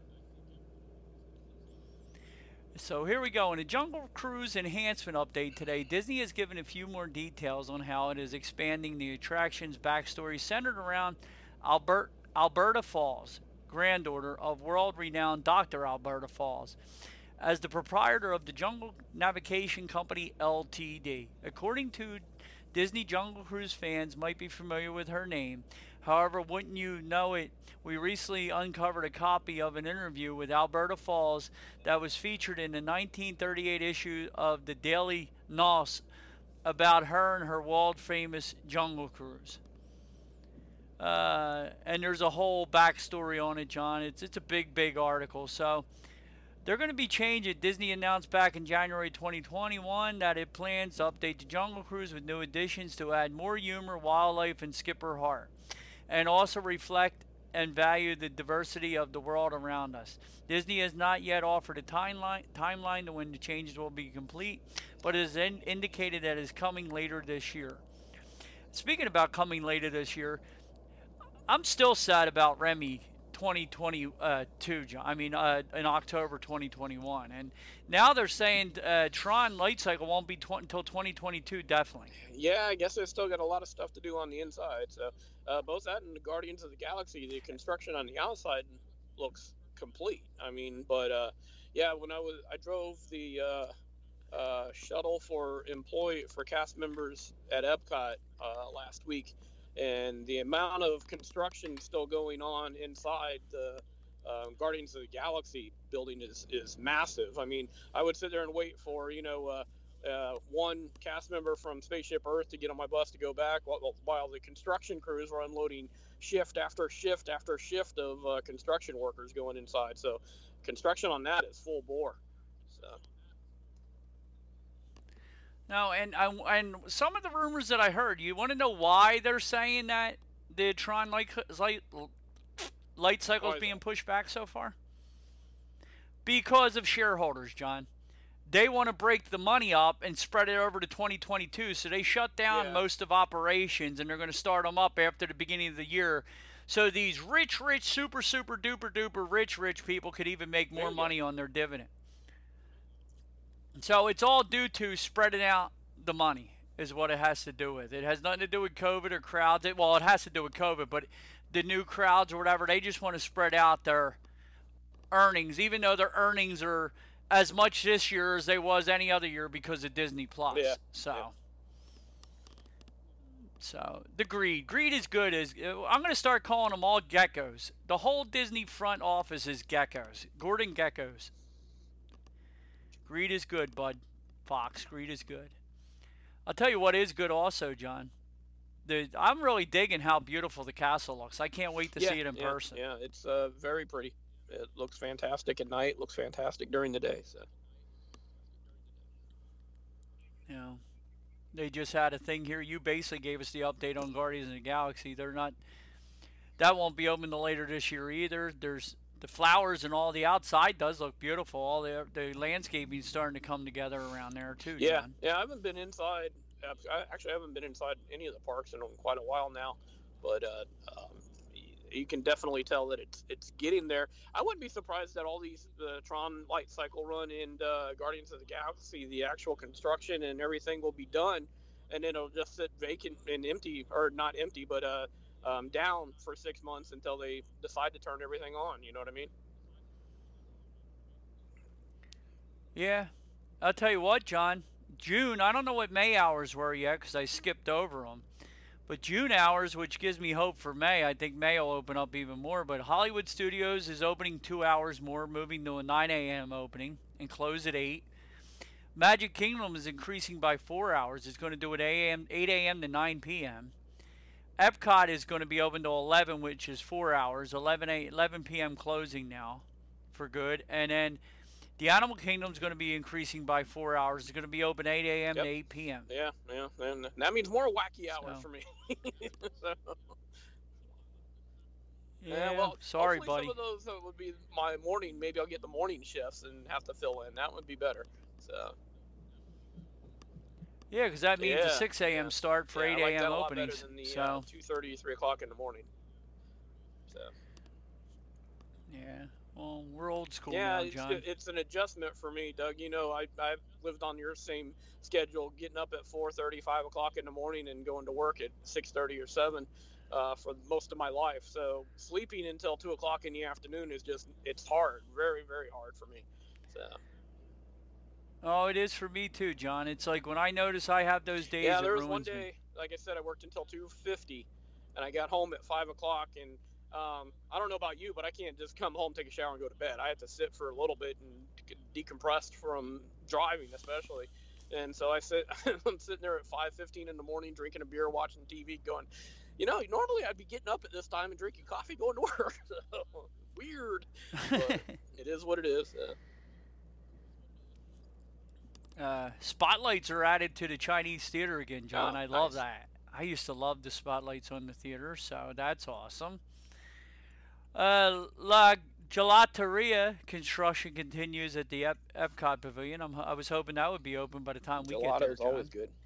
Speaker 1: so here we go. In a Jungle Cruise enhancement update today, Disney has given a few more details on how it is expanding the attraction's backstory centered around Albert Alberta Falls, granddaughter of world-renowned Doctor Alberta Falls, as the proprietor of the Jungle Navigation Company Limited. According to Disney Jungle Cruise fans might be familiar with her name. However, wouldn't you know it, we recently uncovered a copy of an interview with Alberta Falls that was featured in the nineteen thirty-eight issue of the Daily Nos about her and her world-famous Jungle Cruise. Uh, and there's a whole backstory on it, John. It's it's a big, big article. So they're going to be changing. Disney announced back in January twenty twenty-one that it plans to update the Jungle Cruise with new additions to add more humor, wildlife, and skipper heart, and also reflect and value the diversity of the world around us. Disney has not yet offered a timeline timeline to when the changes will be complete, but it has in, indicated that it is coming later this year. Speaking about coming later this year, I'm still sad about Remy twenty twenty-two, John. I mean, uh, in October twenty twenty-one. And now they're saying uh, Tron Light Cycle won't be tw- until twenty twenty-two, definitely.
Speaker 3: Yeah, I guess they've still got a lot of stuff to do on the inside. So uh, both that and the Guardians of the Galaxy, the construction on the outside looks complete. I mean, but uh, yeah, when I was, I drove the uh, uh, shuttle for employee for cast members at Epcot uh, last week. And the amount of construction still going on inside the uh, Guardians of the Galaxy building is, is massive. I mean, I would sit there and wait for, you know, uh, uh, one cast member from Spaceship Earth to get on my bus to go back while, while the construction crews were unloading shift after shift after shift of uh, construction workers going inside. So construction on that is full bore. So.
Speaker 1: No, and I, and some of the rumors that I heard, you want to know why they're saying that the Tron light light, light cycle is being pushed back so far? Because of shareholders, John. They want to break the money up and spread it over to twenty twenty-two, so they shut down yeah. most of operations, and they're going to start them up after the beginning of the year. So these rich, rich, super, super, duper, duper, rich, rich people could even make more money on their dividend. So it's all due to spreading out the money is what it has to do with. It has nothing to do with COVID or crowds. It, well, it has to do with COVID, but the new crowds or whatever, they just want to spread out their earnings, even though their earnings are as much this year as they was any other year because of Disney Plus.
Speaker 3: Yeah.
Speaker 1: So,
Speaker 3: yeah.
Speaker 1: so the greed. Greed is good. As I'm going to start calling them all geckos. The whole Disney front office is geckos. Gordon Geckos. Greed is good, bud. Fox, greed is good. I'll tell you what is good also, John. The, I'm really digging how beautiful the castle looks. I can't wait to
Speaker 3: yeah,
Speaker 1: see it in
Speaker 3: yeah,
Speaker 1: person.
Speaker 3: Yeah, it's uh, very pretty. It looks fantastic at night. Looks fantastic during the day. So.
Speaker 1: You know, they just had a thing here. You basically gave us the update on Guardians of the Galaxy. They're not. That won't be open till later this year either. There's the flowers and all the outside does look beautiful. All the the landscaping is starting to come together around there too.
Speaker 3: Yeah,
Speaker 1: John.
Speaker 3: yeah. I haven't been inside. I actually haven't been inside any of the parks in quite a while now, but uh, um, you can definitely tell that it's it's getting there. I wouldn't be surprised that all these the Tron Light Cycle Run and uh, Guardians of the Galaxy, the actual construction and everything will be done, and then it'll just sit vacant and empty, or not empty, but uh. Um, down for six months until they decide to turn everything on. You know what I mean?
Speaker 1: Yeah. I'll tell you what, John. June, I don't know what May hours were yet because I skipped over them. But June hours, which gives me hope for May. I think May will open up even more. But Hollywood Studios is opening two hours more, moving to a nine a.m. opening and close at eight. Magic Kingdom is increasing by four hours. It's going to do it eight a.m. to nine p.m. Epcot is going to be open to eleven, which is four hours. eleven p.m. closing now for good. And then the Animal Kingdom is going to be increasing by four hours. It's going to be open eight a.m.
Speaker 3: Yep.
Speaker 1: to eight p.m.
Speaker 3: Yeah, yeah. And that means more wacky hours
Speaker 1: so.
Speaker 3: for me. so.
Speaker 1: Yeah,
Speaker 3: yeah, well,
Speaker 1: sorry, buddy.
Speaker 3: Some of those uh, would be my morning. Maybe I'll get the morning shifts and have to fill in. That would be better. So.
Speaker 1: Yeah, because that means
Speaker 3: yeah,
Speaker 1: a six a.m.
Speaker 3: yeah.
Speaker 1: start for
Speaker 3: yeah,
Speaker 1: eight a.m.
Speaker 3: I like
Speaker 1: openings.
Speaker 3: Than the,
Speaker 1: so
Speaker 3: uh, two thirty, three o'clock in the morning. So.
Speaker 1: Yeah, well, we're old school
Speaker 3: yeah,
Speaker 1: now,
Speaker 3: it's,
Speaker 1: John.
Speaker 3: it's an adjustment for me, Doug. You know, I, I've lived on your same schedule, getting up at four thirty, five o'clock in the morning and going to work at six thirty or seven. uh, for most of my life. So sleeping until two o'clock in the afternoon is just, it's hard, very, very hard for me. So.
Speaker 1: Oh, it is for me too, John. It's like when I notice I have those days.
Speaker 3: Yeah,
Speaker 1: it
Speaker 3: there was one
Speaker 1: ruins
Speaker 3: day,
Speaker 1: me.
Speaker 3: like I said, I worked until two fifty, and I got home at five o'clock. And um, I don't know about you, but I can't just come home, take a shower, and go to bed. I have to sit for a little bit and decompress from driving, especially. And so I sit, I'm sitting there at five fifteen in the morning, drinking a beer, watching T V, going, you know, normally I'd be getting up at this time and drinking coffee, going to work. So, weird, but it is what it is. Uh,
Speaker 1: Uh, spotlights are added to the Chinese theater again, John.
Speaker 3: Oh,
Speaker 1: I love
Speaker 3: nice.
Speaker 1: that. I used to love the spotlights on the theater, so that's awesome. Uh, La Gelateria construction continues at the Ep- Epcot Pavilion. I'm, I was hoping that would be open by the time we get there,
Speaker 3: Gelato is
Speaker 1: John.
Speaker 3: always good.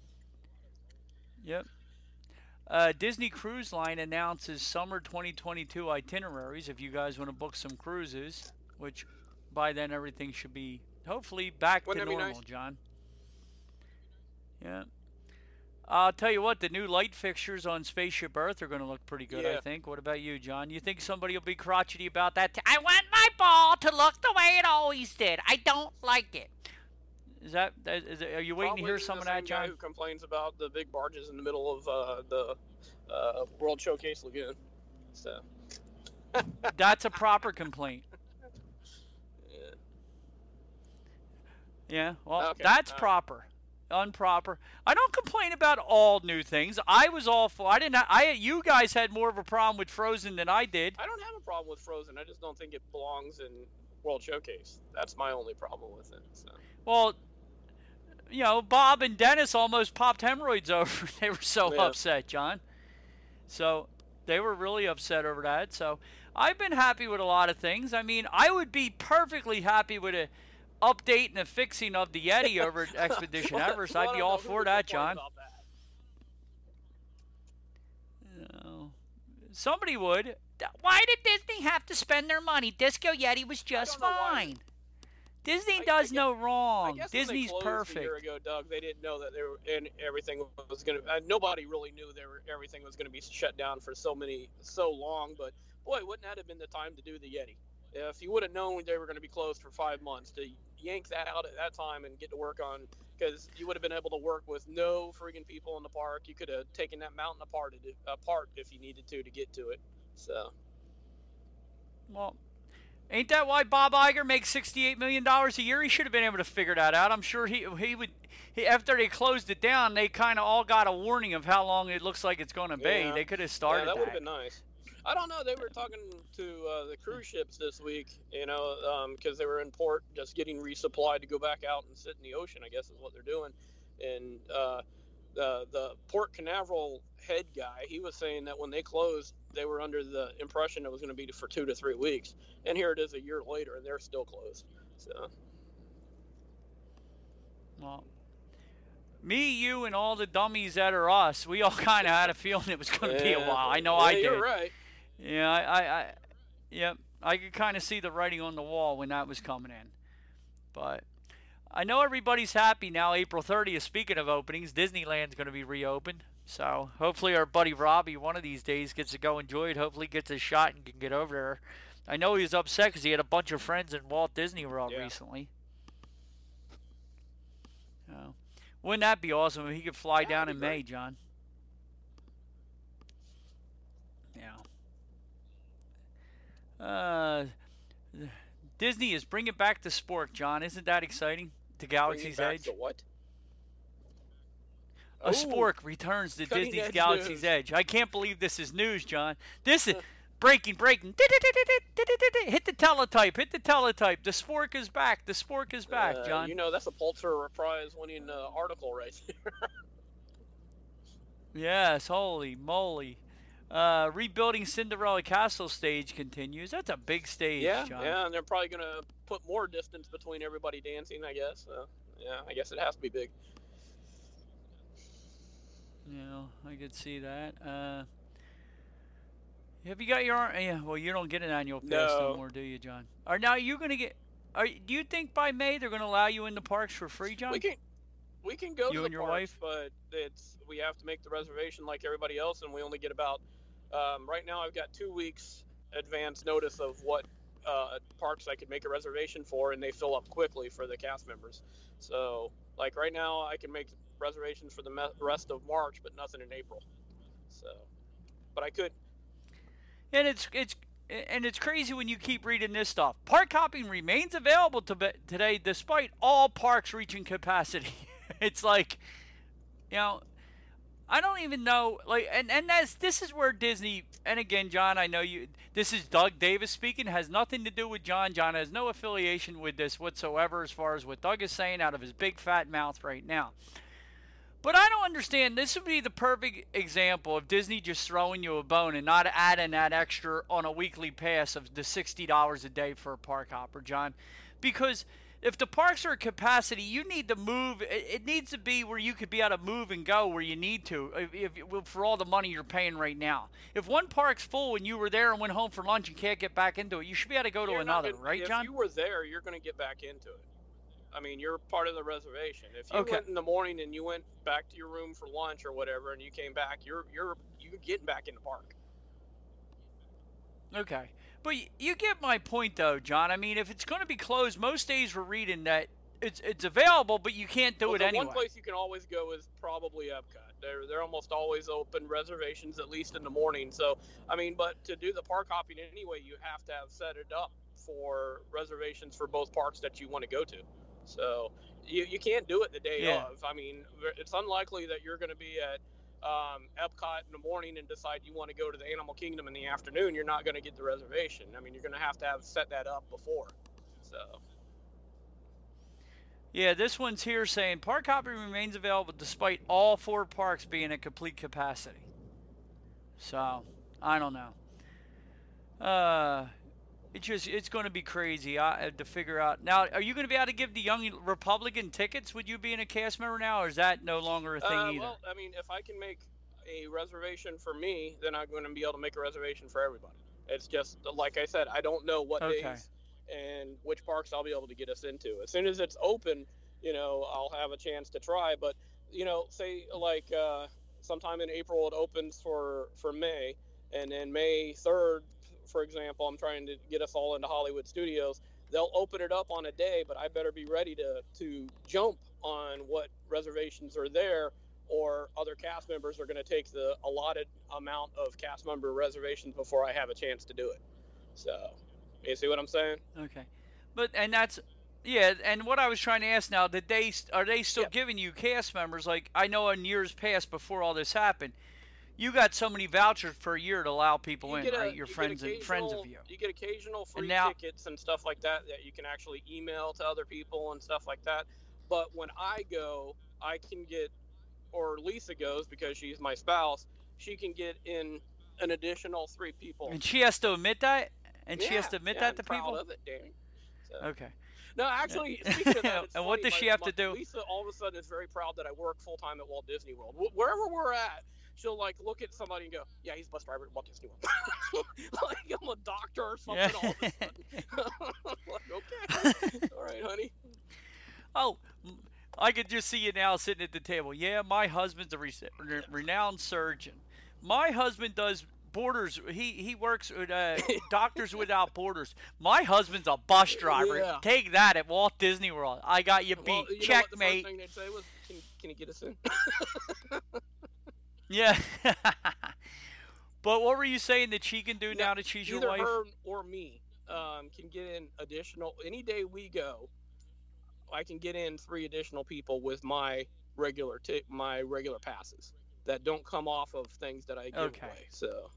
Speaker 1: Yep. Uh, Disney Cruise Line announces summer twenty twenty-two itineraries if you guys want to book some cruises, which by then everything should be hopefully back
Speaker 3: Wouldn't
Speaker 1: to
Speaker 3: that be
Speaker 1: normal,
Speaker 3: nice?
Speaker 1: John. Yeah. I'll tell you what, the new light fixtures on Spaceship Earth are going to look pretty good, I
Speaker 3: Yeah.
Speaker 1: think. What about you, John? You think somebody will be crotchety about that? T- I want my ball to look the way it always did. I don't like it. Is that, is, are you waiting
Speaker 3: Probably
Speaker 1: to hear
Speaker 3: the
Speaker 1: some of
Speaker 3: same
Speaker 1: that,
Speaker 3: guy
Speaker 1: John?
Speaker 3: who complains about the big barges in the middle of uh, the uh, World Showcase Lagoon. So.
Speaker 1: That's a proper complaint.
Speaker 3: Yeah.
Speaker 1: Yeah, well,
Speaker 3: Okay,
Speaker 1: that's
Speaker 3: all right.
Speaker 1: proper. Unproper. I don't complain about all new things. I was all for. I didn't. Ha- I. You guys had more of a problem with Frozen than I did.
Speaker 3: I don't have a problem with Frozen. I just don't think it belongs in World Showcase. That's my only problem with it. So.
Speaker 1: Well, you know, Bob and Dennis almost popped hemorrhoids over. They were so
Speaker 3: Yeah.
Speaker 1: upset, John. So they were really upset over that. So I've been happy with a lot of things. I mean, I would be perfectly happy with a update and a fixing of the Yeti over at Expedition
Speaker 3: Well,
Speaker 1: Everest.
Speaker 3: well, I
Speaker 1: I'd be
Speaker 3: don't
Speaker 1: all
Speaker 3: know who
Speaker 1: for
Speaker 3: would
Speaker 1: that,
Speaker 3: complain
Speaker 1: John.
Speaker 3: about that.
Speaker 1: No. Somebody would. Why did Disney have to spend their money? Disco Yeti was just
Speaker 3: I don't know why.
Speaker 1: fine. Disney
Speaker 3: I-
Speaker 1: does
Speaker 3: I
Speaker 1: no
Speaker 3: I
Speaker 1: wrong.
Speaker 3: guess when
Speaker 1: Disney's
Speaker 3: they closed a year
Speaker 1: perfect.
Speaker 3: ago, Doug, they didn't know that they were, and everything was going to. Uh, nobody really knew they were, everything was going to be shut down for so many, so long. But boy, wouldn't that have been the time to do the Yeti? If you would have known they were going to be closed for five months, to yank that out at that time and get to work on, because you would have been able to work with no friggin' people in the park. You could have taken that mountain apart, apart if you needed to to get to it. So.
Speaker 1: Well, ain't that why Bob Iger makes sixty-eight million dollars a year? He should have been able to figure that out. I'm sure he he would. He, after they closed it down, they kind of all got a warning of how long it looks like it's going to be.
Speaker 3: Yeah.
Speaker 1: They could have started
Speaker 3: Yeah, that
Speaker 1: that.
Speaker 3: would have been nice. I don't know. They were talking to uh, the cruise ships this week, you know, because um, they were in port, just getting resupplied to go back out and sit in the ocean, I guess is what they're doing. And uh, the the Port Canaveral head guy, he was saying that when they closed, they were under the impression it was going to be for two to three weeks. And here it is a year later, and they're still closed. So.
Speaker 1: Well, me, you, and all the dummies that are us, we all kind of had a feeling it was going to be a
Speaker 3: Yeah.
Speaker 1: while. I know
Speaker 3: Yeah,
Speaker 1: I did.
Speaker 3: You're right.
Speaker 1: Yeah, I, I, I yeah, I could kind of see the writing on the wall when that was coming in. But I know everybody's happy now. April thirtieth, speaking of openings, Disneyland's going to be reopened. So hopefully our buddy Robbie one of these days gets to go enjoy it. Hopefully gets a shot and can get over there. I know he was upset because he had a bunch of friends in Walt Disney World
Speaker 3: Yeah.
Speaker 1: recently. Oh. Wouldn't that be awesome if he could fly
Speaker 3: Yeah,
Speaker 1: down
Speaker 3: that'd
Speaker 1: in
Speaker 3: be
Speaker 1: May,
Speaker 3: great.
Speaker 1: John? Yeah. Uh, Disney is bringing back the sport, John. Isn't that exciting? To Galaxy's
Speaker 3: Bringing back
Speaker 1: Edge.
Speaker 3: the what?
Speaker 1: A
Speaker 3: Ooh,
Speaker 1: spork returns to
Speaker 3: cutting
Speaker 1: Disney's
Speaker 3: edge
Speaker 1: Galaxy's
Speaker 3: news.
Speaker 1: Edge. I can't believe this is news, John. This is breaking, breaking. Hit the teletype. Hit the teletype. The spork is back. The spork is back,
Speaker 3: Uh,
Speaker 1: John.
Speaker 3: You know, that's a Pulitzer Prize winning uh, article right there.
Speaker 1: Yes, holy moly. Uh, rebuilding Cinderella Castle stage continues. That's a big stage,
Speaker 3: yeah,
Speaker 1: John.
Speaker 3: yeah, and they're probably going to put more distance between everybody dancing, I guess. Uh, yeah, I guess it has to be big.
Speaker 1: Yeah, I could see that. Uh, have you got your? Yeah, well, you don't get an annual pass no,
Speaker 3: No.
Speaker 1: more, do you, John? Are now you going to get? Are do you think by May they're going to allow you in the parks for free, John?
Speaker 3: We can, We can go
Speaker 1: you
Speaker 3: to
Speaker 1: and
Speaker 3: the
Speaker 1: your
Speaker 3: parks,
Speaker 1: wife?
Speaker 3: but it's we have to make the reservation like everybody else, and we only get about um, right now. I've got two weeks advance notice of what uh, parks I could make a reservation for, and they fill up quickly for the cast members. So, like right now, I can make reservations for the me- rest of March, but nothing in April. So, but I could.
Speaker 1: And it's it's and it's crazy when you keep reading this stuff. Park hopping remains available to be, today despite all parks reaching capacity. It's like, you know, I don't even know, like, and, and that's, this is where Disney, and again, John, I know you, this is Doug Davis speaking, has nothing to do with John. John has no affiliation with this whatsoever as far as what Doug is saying out of his big fat mouth right now. But I don't understand, this would be the perfect example of Disney just throwing you a bone and not adding that extra on a weekly pass of the sixty dollars a day for a park hopper, John. Because if the parks are at capacity, you need to move. It needs to be where you could be able to move and go where you need to if, if, for all the money you're paying right now. If one park's full and you were there and went home for lunch and can't get back into it, you should be able to go to
Speaker 3: You're
Speaker 1: another,
Speaker 3: not,
Speaker 1: right,
Speaker 3: if
Speaker 1: John?
Speaker 3: If you were there, you're going to get back into it. I mean, you're part of the reservation. If you
Speaker 1: Okay.
Speaker 3: went in the morning and you went back to your room for lunch or whatever, and you came back, you're you're you're getting back in the park.
Speaker 1: Okay. But you get my point, though, John. I mean, if it's going to be closed, most days we're reading that it's it's available, but you can't do
Speaker 3: well,
Speaker 1: it
Speaker 3: the
Speaker 1: anyway.
Speaker 3: One place you can always go is probably Epcot. They're they're almost always open reservations, at least in the morning. So, I mean, but to do the park hopping anyway, you have to have set it up for reservations for both parks that you want to go to. So you, you can't do it the day
Speaker 1: Yeah.
Speaker 3: of. I mean, it's unlikely that you're going to be at um, Epcot in the morning and decide you want to go to the Animal Kingdom in the afternoon. You're not going to get the reservation. I mean, you're going to have to have set that up before. So.
Speaker 1: Yeah, this one's here saying park hopping remains available despite all four parks being at complete capacity. So, I don't know. Uh, it's just, it's going to be crazy I, to figure out. Now, are you going to be able to give the Young Republican tickets? Would you being a cast member now, or is that no longer a thing
Speaker 3: uh,
Speaker 1: either?
Speaker 3: Well, I mean, if I can make a reservation for me, then I'm going to be able to make a reservation for everybody. It's just, like I said, I don't know what
Speaker 1: Okay.
Speaker 3: days and which parks I'll be able to get us into. As soon as it's open, you know, I'll have a chance to try. But, you know, say like uh, sometime in April it opens for, for May, and then May third, for example, I'm trying to get us all into Hollywood Studios. They'll open it up on a day, but I better be ready to, to jump on what reservations are there, or other cast members are going to take the allotted amount of cast member reservations before I have a chance to do it. So, you see what I'm saying?
Speaker 1: Okay. But, and that's, yeah, and what I was trying to ask now, did they, are they still
Speaker 3: Yeah.
Speaker 1: giving you cast members? Like, I know in years past before all this happened, you got so many vouchers per year to allow people
Speaker 3: You
Speaker 1: in,
Speaker 3: get a-
Speaker 1: right? Your
Speaker 3: you get
Speaker 1: friends and friends of
Speaker 3: occasional-
Speaker 1: you.
Speaker 3: You get occasional free
Speaker 1: now-
Speaker 3: tickets and stuff like that that you can actually email to other people and stuff like that. But when I go, I can get, or Lisa goes because she's my spouse, she can get in an additional three people.
Speaker 1: And she has to admit that? And she
Speaker 3: Yeah,
Speaker 1: has to admit
Speaker 3: yeah,
Speaker 1: that
Speaker 3: I'm
Speaker 1: to
Speaker 3: proud
Speaker 1: people?
Speaker 3: of it, Danny. So.
Speaker 1: Okay.
Speaker 3: No, actually, speaking of that, it's
Speaker 1: And what
Speaker 3: funny,
Speaker 1: does she
Speaker 3: my-
Speaker 1: have to
Speaker 3: my-
Speaker 1: do?
Speaker 3: Lisa all of a sudden is very proud that I work full time at Walt Disney World. Wh- Wherever we're at, she'll like look at somebody and go, "Yeah, he's bus driver at Walt Disney World." Like I'm a doctor or something.
Speaker 1: Yeah.
Speaker 3: All of a sudden, like, okay, all right, honey.
Speaker 1: Oh, I could just see you now sitting at the table. Yeah, my husband's a re- re- renowned surgeon. My husband does Borders. He he works with uh, Doctors Without Borders. My husband's a bus driver.
Speaker 3: Yeah.
Speaker 1: Take that at Walt Disney World. I got you beat.
Speaker 3: Well, you know what the first
Speaker 1: Checkmate.
Speaker 3: thing they'd say was, "Can, can you get us in?"
Speaker 1: Yeah. But what were you saying that she can do now,
Speaker 3: Now,
Speaker 1: that she's your
Speaker 3: Either
Speaker 1: wife?
Speaker 3: her or me um, can get in additional. Any day we go, I can get in three additional people with my regular t- my regular passes that don't come off of things that I give
Speaker 1: Okay.
Speaker 3: away. So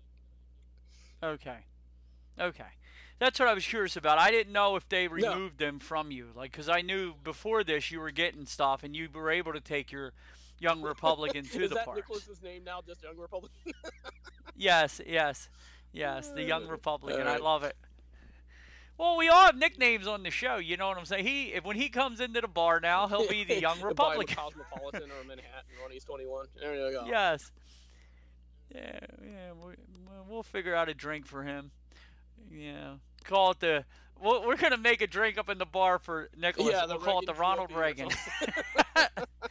Speaker 1: Okay. Okay. That's what I was curious about. I didn't know if they removed them from you. Like, because I knew before this you were getting stuff and you were able to take your Young Republican to
Speaker 3: is
Speaker 1: the
Speaker 3: that
Speaker 1: parks.
Speaker 3: Nicholas's name now? Just Young Republic.
Speaker 1: Yes, yes, yes. The Young Republican. I
Speaker 3: Alright.
Speaker 1: love it. Well, we all have nicknames on the show. You know what I'm saying? He, if when he comes into the bar now, he'll be the Young
Speaker 3: Buy him a
Speaker 1: Republican.
Speaker 3: Cosmopolitan or a Manhattan when he's twenty-one. There you go.
Speaker 1: Yes. Yeah, yeah. We, we'll figure out a drink for him. Yeah. Call it the. We'll, we're gonna make a drink up in the bar for Nicholas.
Speaker 3: Yeah, the
Speaker 1: we'll call it the
Speaker 3: Reagan
Speaker 1: Ronald
Speaker 3: G O P or
Speaker 1: Reagan.
Speaker 3: something.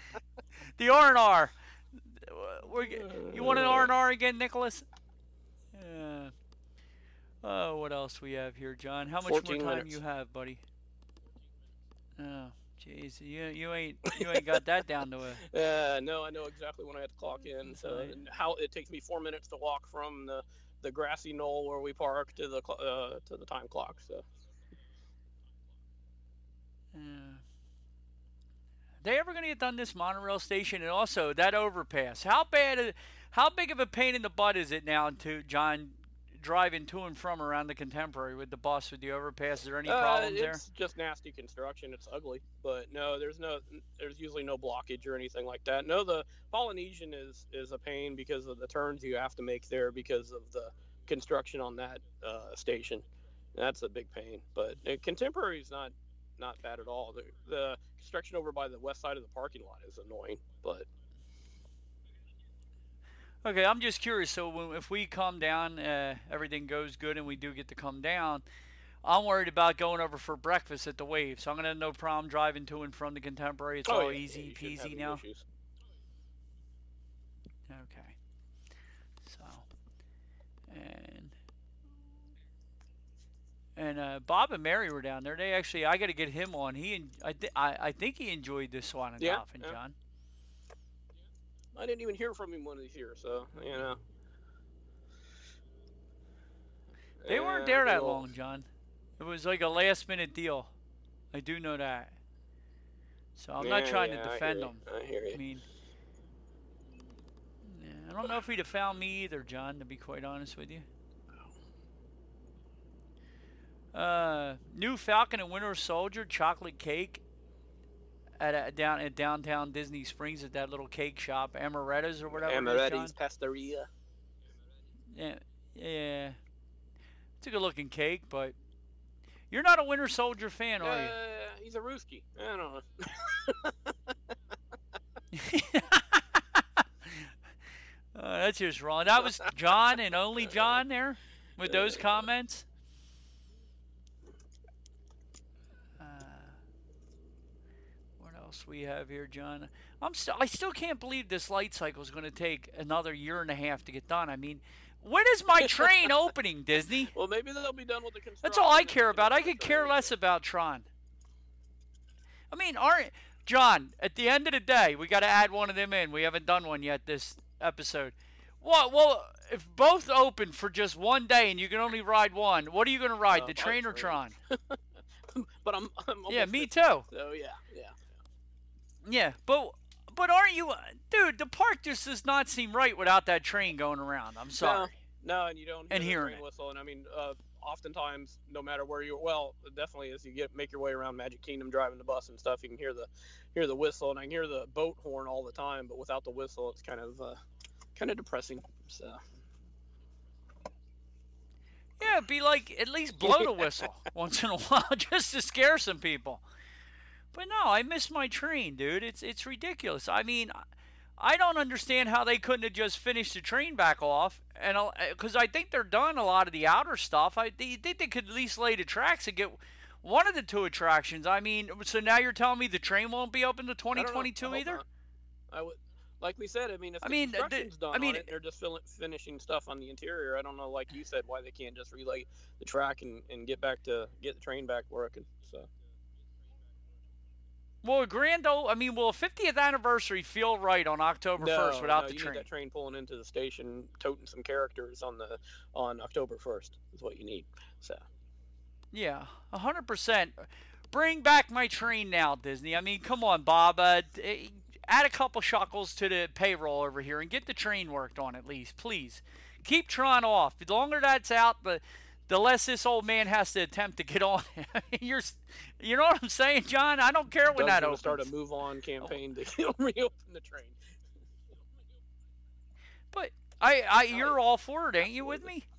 Speaker 1: The R and R. You want an R and R again, Nicholas? Uh, oh, what else we have here, John? How much more time
Speaker 3: minutes.
Speaker 1: you have, buddy? Oh, jeez, you you ain't you ain't got that down to a.
Speaker 3: Uh, no, I know exactly when I have to clock in. So and how it takes me four minutes to walk from the, the grassy knoll where we park to the uh, to the time clock. So.
Speaker 1: Uh, they ever going to get done this monorail station, and also that overpass? How bad, how big of a pain in the butt is it now to John driving to and from around the Contemporary with the bus with the overpass? Is there any problems
Speaker 3: uh,
Speaker 1: there?
Speaker 3: It's just nasty construction. It's ugly, but no, there's no, there's usually no blockage or anything like that. No, the Polynesian is is a pain because of the turns you have to make there because of the construction on that uh, station. That's a big pain, but uh, Contemporary is not. Not bad at all. The, the construction over by the west side of the parking lot is annoying, but
Speaker 1: okay, I'm just curious. So when, if we come down, uh, everything goes good, and we do get to come down, I'm worried about going over for breakfast at the Wave. So I'm gonna have no problem driving to and from the Contemporary. It's
Speaker 3: oh,
Speaker 1: all
Speaker 3: yeah,
Speaker 1: easy
Speaker 3: yeah,
Speaker 1: peasy now.
Speaker 3: Issues.
Speaker 1: Okay. So and. And uh, Bob and Mary were down there. They actually, I got to get him on. He, I, th- I, I think he enjoyed this Swan and
Speaker 3: yeah,
Speaker 1: Dolphin,
Speaker 3: yeah.
Speaker 1: John.
Speaker 3: I didn't even hear from him when he's here, so you know.
Speaker 1: They weren't there that long, John. It was like a last minute deal. I do know that. So I'm
Speaker 3: yeah,
Speaker 1: not trying
Speaker 3: yeah,
Speaker 1: to defend
Speaker 3: I
Speaker 1: them.
Speaker 3: I hear you.
Speaker 1: I mean, yeah, I don't know if he'd have found me either, John. To be quite honest with you. Uh, new Falcon and Winter Soldier chocolate cake at a, down at downtown Disney Springs at that little cake shop, Amaretto's or whatever.
Speaker 3: Amaretti's Pasteria.
Speaker 1: Yeah, yeah. It's a good looking cake, but you're not a Winter Soldier fan, are you?
Speaker 3: Uh, he's a Ruski. I don't know.
Speaker 1: uh, that's just wrong. That was John and only John there with those comments. Else we have here, John? I'm still, I still can't believe this light cycle is going to take another year and a half to get done. I mean, when is my train opening, Disney?
Speaker 3: Well, maybe they'll be done with the construction.
Speaker 1: That's all I care about. I could care less about Tron. I mean, aren't John? At the end of the day, we got to add one of them in. We haven't done one yet this episode. What? Well, if both open for just one day and you can only ride one, what are you going to ride?
Speaker 3: Uh,
Speaker 1: the train or Tron?
Speaker 3: But I'm, I'm
Speaker 1: yeah, me
Speaker 3: fifty,
Speaker 1: too.
Speaker 3: So yeah, yeah.
Speaker 1: Yeah, but but aren't you, dude? The park just does not seem right without that train going around. I'm sorry.
Speaker 3: No, no and you don't hear
Speaker 1: and
Speaker 3: the
Speaker 1: hearing
Speaker 3: train
Speaker 1: it.
Speaker 3: whistle. And I mean, uh, oftentimes, no matter where you, well, definitely as you get make your way around Magic Kingdom, driving the bus and stuff, you can hear the hear the whistle, and I can hear the boat horn all the time. But without the whistle, it's kind of uh, kind of depressing. So.
Speaker 1: Yeah, it'd be like at least blow the whistle once in a while just to scare some people. But no, I miss my train, dude. It's it's ridiculous. I mean, I don't understand how they couldn't have just finished the train back off, and because I think they're done a lot of the outer stuff. I they, think they could at least lay the tracks and get one of the two attractions. I mean, so now you're telling me the train won't be open to twenty twenty-two either?
Speaker 3: Not. I would, like we said. I mean, if
Speaker 1: I
Speaker 3: the
Speaker 1: mean,
Speaker 3: construction's
Speaker 1: the,
Speaker 3: done
Speaker 1: I mean,
Speaker 3: on it, they're just fill, finishing stuff on the interior. I don't know, like you said, why they can't just relay the track and, and get back to get the train back working. So.
Speaker 1: Well, grand old, I mean, will a fiftieth anniversary feel right on October first
Speaker 3: no,
Speaker 1: without
Speaker 3: no,
Speaker 1: the
Speaker 3: you
Speaker 1: train?
Speaker 3: need that train pulling into the station, toting some characters on the on October first is what you need. So.
Speaker 1: Yeah, one hundred percent. Bring back my train now, Disney. I mean, come on, Bob. Uh, add a couple shekels to the payroll over here and get the train worked on at least, please. Keep Tron off. The longer that's out, the the less this old man has to attempt to get on. You're, you know what I'm saying, John? I don't care when
Speaker 3: Doug's
Speaker 1: that
Speaker 3: gonna
Speaker 1: opens.
Speaker 3: Start a move on campaign to reopen the train.
Speaker 1: But I, I, you're all for it, ain't you? With me,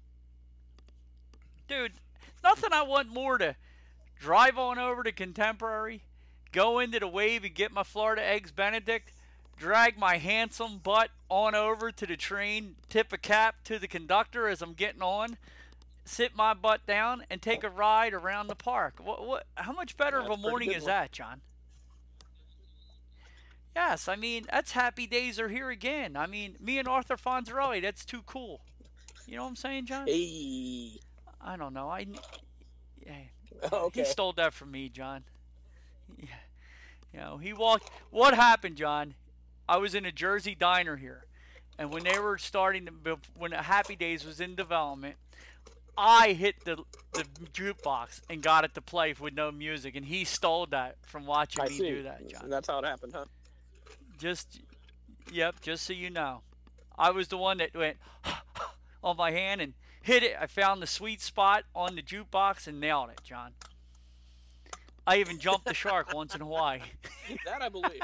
Speaker 1: dude. Nothing I want more to drive on over to Contemporary, go into the Wave and get my Florida Eggs Benedict, drag my handsome butt on over to the train, tip a cap to the conductor as I'm getting on, sit my butt down, and take a ride around the park. What? What? How much better
Speaker 3: That's
Speaker 1: of a morning is
Speaker 3: one.
Speaker 1: that, John? Yes, I mean, that's Happy Days are here again. I mean, me and Arthur Fonzarelli, that's too cool. You know what I'm saying, John?
Speaker 3: Hey.
Speaker 1: I don't know. I, yeah,
Speaker 3: Okay.
Speaker 1: he stole that from me, John. Yeah. You know, he walked. What happened, John? I was in a Jersey diner here, and when they were starting to, when Happy Days was in development, I hit the the jukebox and got it to play with no music, and he stole that from watching
Speaker 3: I
Speaker 1: me
Speaker 3: see.
Speaker 1: do that, John.
Speaker 3: That's how it happened, huh?
Speaker 1: Just, yep, just so you know, I was the one that went on my hand and hit it. I found the sweet spot on the jukebox and nailed it, John. I even jumped the shark once in Hawaii.
Speaker 3: That I believe.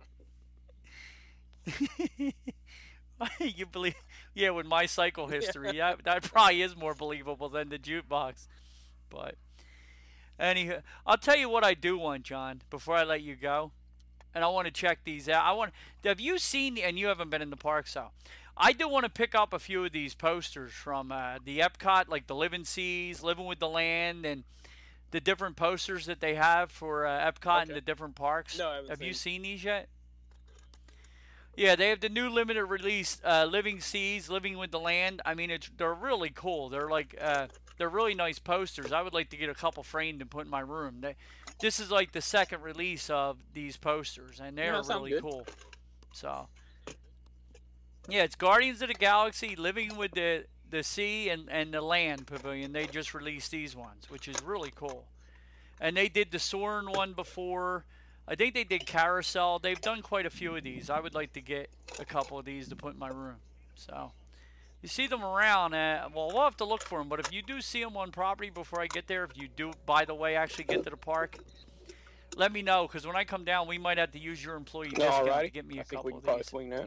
Speaker 1: You believe? Yeah, with my cycle history, yeah. that, that probably is more believable than the jukebox. But anyhow, I'll tell you what I do want, John, before I let you go. And I want to check these out. I want. Have you seen? And you haven't been in the park, so I do want to pick up a few of these posters from uh, the Epcot, like the Living Seas, Living with the Land, and the different posters that they have for uh, Epcot
Speaker 3: Okay.
Speaker 1: and the different parks.
Speaker 3: No, I haven't
Speaker 1: Have
Speaker 3: seen.
Speaker 1: you seen these yet? Yeah, they have the new limited release uh, Living Seas, Living with the Land. I mean, it's they're really cool. They're like uh, they're really nice posters. I would like to get a couple framed and put in my room. They, this is like the second release of these posters, and they're
Speaker 3: Yeah, that sounds
Speaker 1: really
Speaker 3: good.
Speaker 1: cool. So, yeah, it's Guardians of the Galaxy, Living with the the Sea and, and the Land Pavilion. They just released these ones, which is really cool. And they did the Soarin' one before. I think they did Carousel. They've done quite a few of these. I would like to get a couple of these to put in my room. So, you see them around. Uh, well, we'll have to look for them. But if you do see them on property before I get there, if you do, by the way, actually get to the park, let me know. Because when I come down, we might have to use your employee discount to get me a
Speaker 3: I think
Speaker 1: couple
Speaker 3: we can
Speaker 1: of
Speaker 3: probably
Speaker 1: these.
Speaker 3: swing that.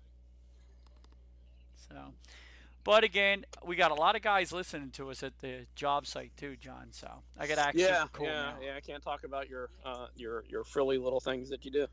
Speaker 1: So, but again, we got a lot of guys listening to us at the job site too, John. So I got to act
Speaker 3: Yeah,
Speaker 1: super cool
Speaker 3: yeah,
Speaker 1: now.
Speaker 3: yeah. I can't talk about your uh, your your frilly little things that you do.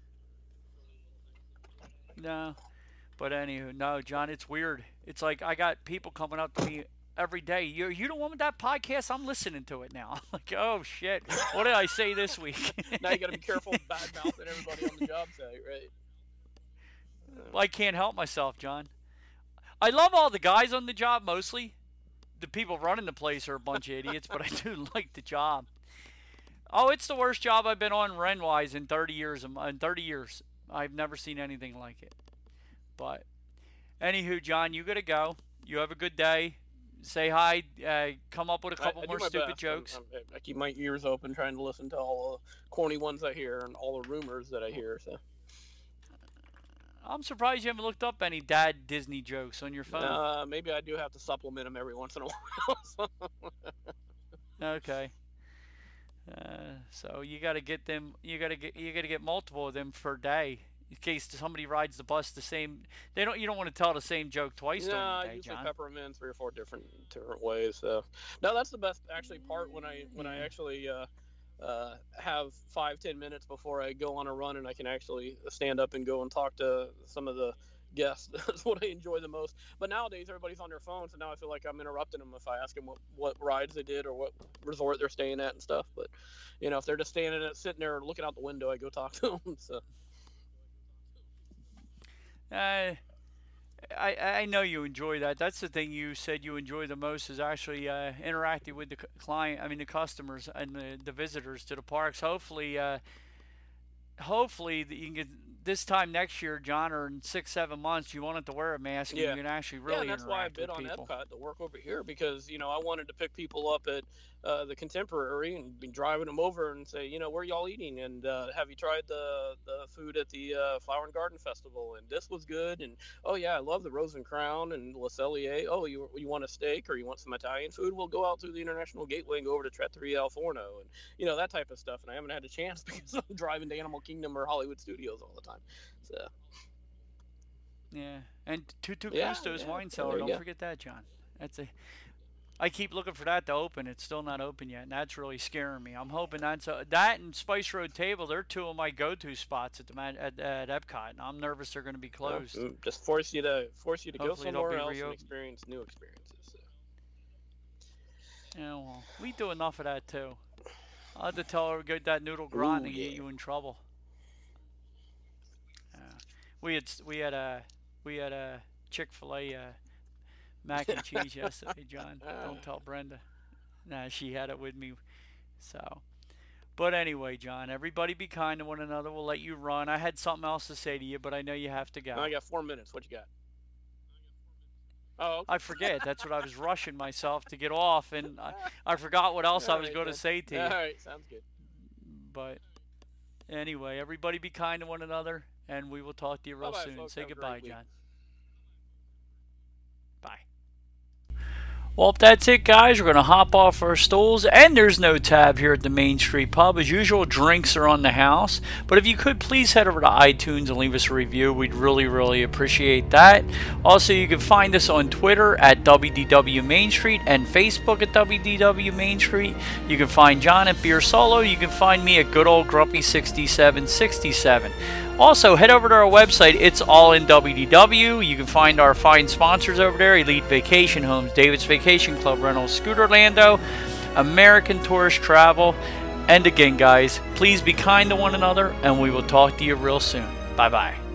Speaker 1: No, but anywho, no, John, it's weird. It's like I got people coming up to me every day. You you the one with that podcast? I'm listening to it now. I'm like, oh shit, what did I say this week?
Speaker 3: Now you got to be careful of bad mouthing everybody on the job site, right?
Speaker 1: Well, I can't help myself, John. I love all the guys on the job mostly. The people running the place are a bunch of idiots, but I do like the job. Oh, it's the worst job I've been on rent-wise in thirty years. In thirty years, I've never seen anything like it. But anywho, John, you gotta go. You have a good day. Say hi. Uh, come up with a couple
Speaker 3: I, I
Speaker 1: more
Speaker 3: do my
Speaker 1: stupid
Speaker 3: best.
Speaker 1: jokes.
Speaker 3: I'm, I'm, I keep my ears open, trying to listen to all the corny ones I hear and all the rumors that I hear. So
Speaker 1: I'm surprised you haven't looked up any dad Disney jokes on your phone.
Speaker 3: uh, maybe I do have to supplement them every once in a while.
Speaker 1: Okay. Uh, so you got to get them. You got to get. You got to get multiple of them per day, in case somebody rides the bus the same. They don't. You don't want to tell the same joke twice
Speaker 3: No,
Speaker 1: during the
Speaker 3: I
Speaker 1: day,
Speaker 3: usually
Speaker 1: John.
Speaker 3: pepper them in three or four different different ways. So, no, that's the best actually part when I when I actually uh, uh, have five ten minutes before I go on a run and I can actually stand up and go and talk to some of the guests. That's what I enjoy the most. But nowadays everybody's on their phones, and now I feel like I'm interrupting them if I ask them what, what rides they did or what resort they're staying at and stuff. But you know, if they're just standing at sitting there looking out the window, I go talk to them. So.
Speaker 1: Uh, I I know you enjoy that. That's the thing you said you enjoy the most is actually uh, interacting with the c- client. I mean the customers and the, the visitors to the parks. Hopefully, uh, hopefully that you can get this time next year, John, or in six seven months, you won't have to wear a mask and
Speaker 3: Yeah.
Speaker 1: you can actually
Speaker 3: Yeah,
Speaker 1: really
Speaker 3: and that's why I
Speaker 1: interact
Speaker 3: bid
Speaker 1: with
Speaker 3: on
Speaker 1: people.
Speaker 3: Epcot to work over here because you know I wanted to pick people up at uh, the Contemporary and be driving them over and say, you know, where y'all eating and uh, have you tried the the food at the uh, Flower and Garden Festival and this was good and oh yeah, I love the Rose and Crown and Le Cellier. Oh, you you want a steak or you want some Italian food? We'll go out through the International Gateway and go over to Trattoria Al Forno and you know that type of stuff. And I haven't had a chance because I'm driving to Animal Kingdom or Hollywood Studios all the time. So.
Speaker 1: Yeah, and Tutu
Speaker 3: Yeah,
Speaker 1: Gusto's
Speaker 3: yeah,
Speaker 1: wine
Speaker 3: there
Speaker 1: cellar.
Speaker 3: you
Speaker 1: Don't
Speaker 3: go.
Speaker 1: forget that, John. That's a. I keep looking for that to open. It's still not open yet, and that's really scaring me. I'm hoping that's a, that and Spice Road Table. They're two of my go-to spots at the at, at, at Epcot, and I'm nervous they're going to be closed.
Speaker 3: Well, just force you to force you to
Speaker 1: Hopefully
Speaker 3: go
Speaker 1: they'll
Speaker 3: somewhere
Speaker 1: be
Speaker 3: else
Speaker 1: reopened.
Speaker 3: and experience new experiences. So.
Speaker 1: Yeah, well, we do enough of that too. I'll have to tell her to get that noodle gratin
Speaker 3: Ooh,
Speaker 1: and get
Speaker 3: yeah.
Speaker 1: you in trouble. Uh, We had we had a we had a Chick-fil-A uh, mac and cheese yesterday, John. Don't tell Brenda. Nah, she had it with me. So, but anyway, John, everybody be kind to one another. We'll let you run. I had something else to say to you, but I know you have to go.
Speaker 3: No, I got four minutes. What you got? Oh, okay.
Speaker 1: I forget. That's what I was rushing myself to get off, and I, I forgot what else
Speaker 3: All
Speaker 1: I was
Speaker 3: right,
Speaker 1: going to
Speaker 3: then.
Speaker 1: say to you.
Speaker 3: All right, sounds good.
Speaker 1: But anyway, everybody be kind to one another, and we will talk to you real
Speaker 3: Bye-bye,
Speaker 1: soon.
Speaker 3: folks.
Speaker 1: Say
Speaker 3: Have a
Speaker 1: goodbye,
Speaker 3: great week.
Speaker 1: John. Bye. Well, if that's it, guys, we're going to hop off our stools, and there's no tab here at the Main Street Pub. As usual, drinks are on the house, but if you could, please head over to iTunes and leave us a review. We'd really, really appreciate that. Also, you can find us on Twitter at W D W Main Street and Facebook at W D W Main Street. You can find John at Beer Solo. You can find me at good old Grumpy sixty-seven sixty-seven. Also, head over to our website. It's all in W D W. You can find our fine sponsors over there: Elite Vacation Homes, David's Vacation Club Rentals, Scooterlando, American Tourist Travel. And again, guys, please be kind to one another, and we will talk to you real soon. Bye-bye.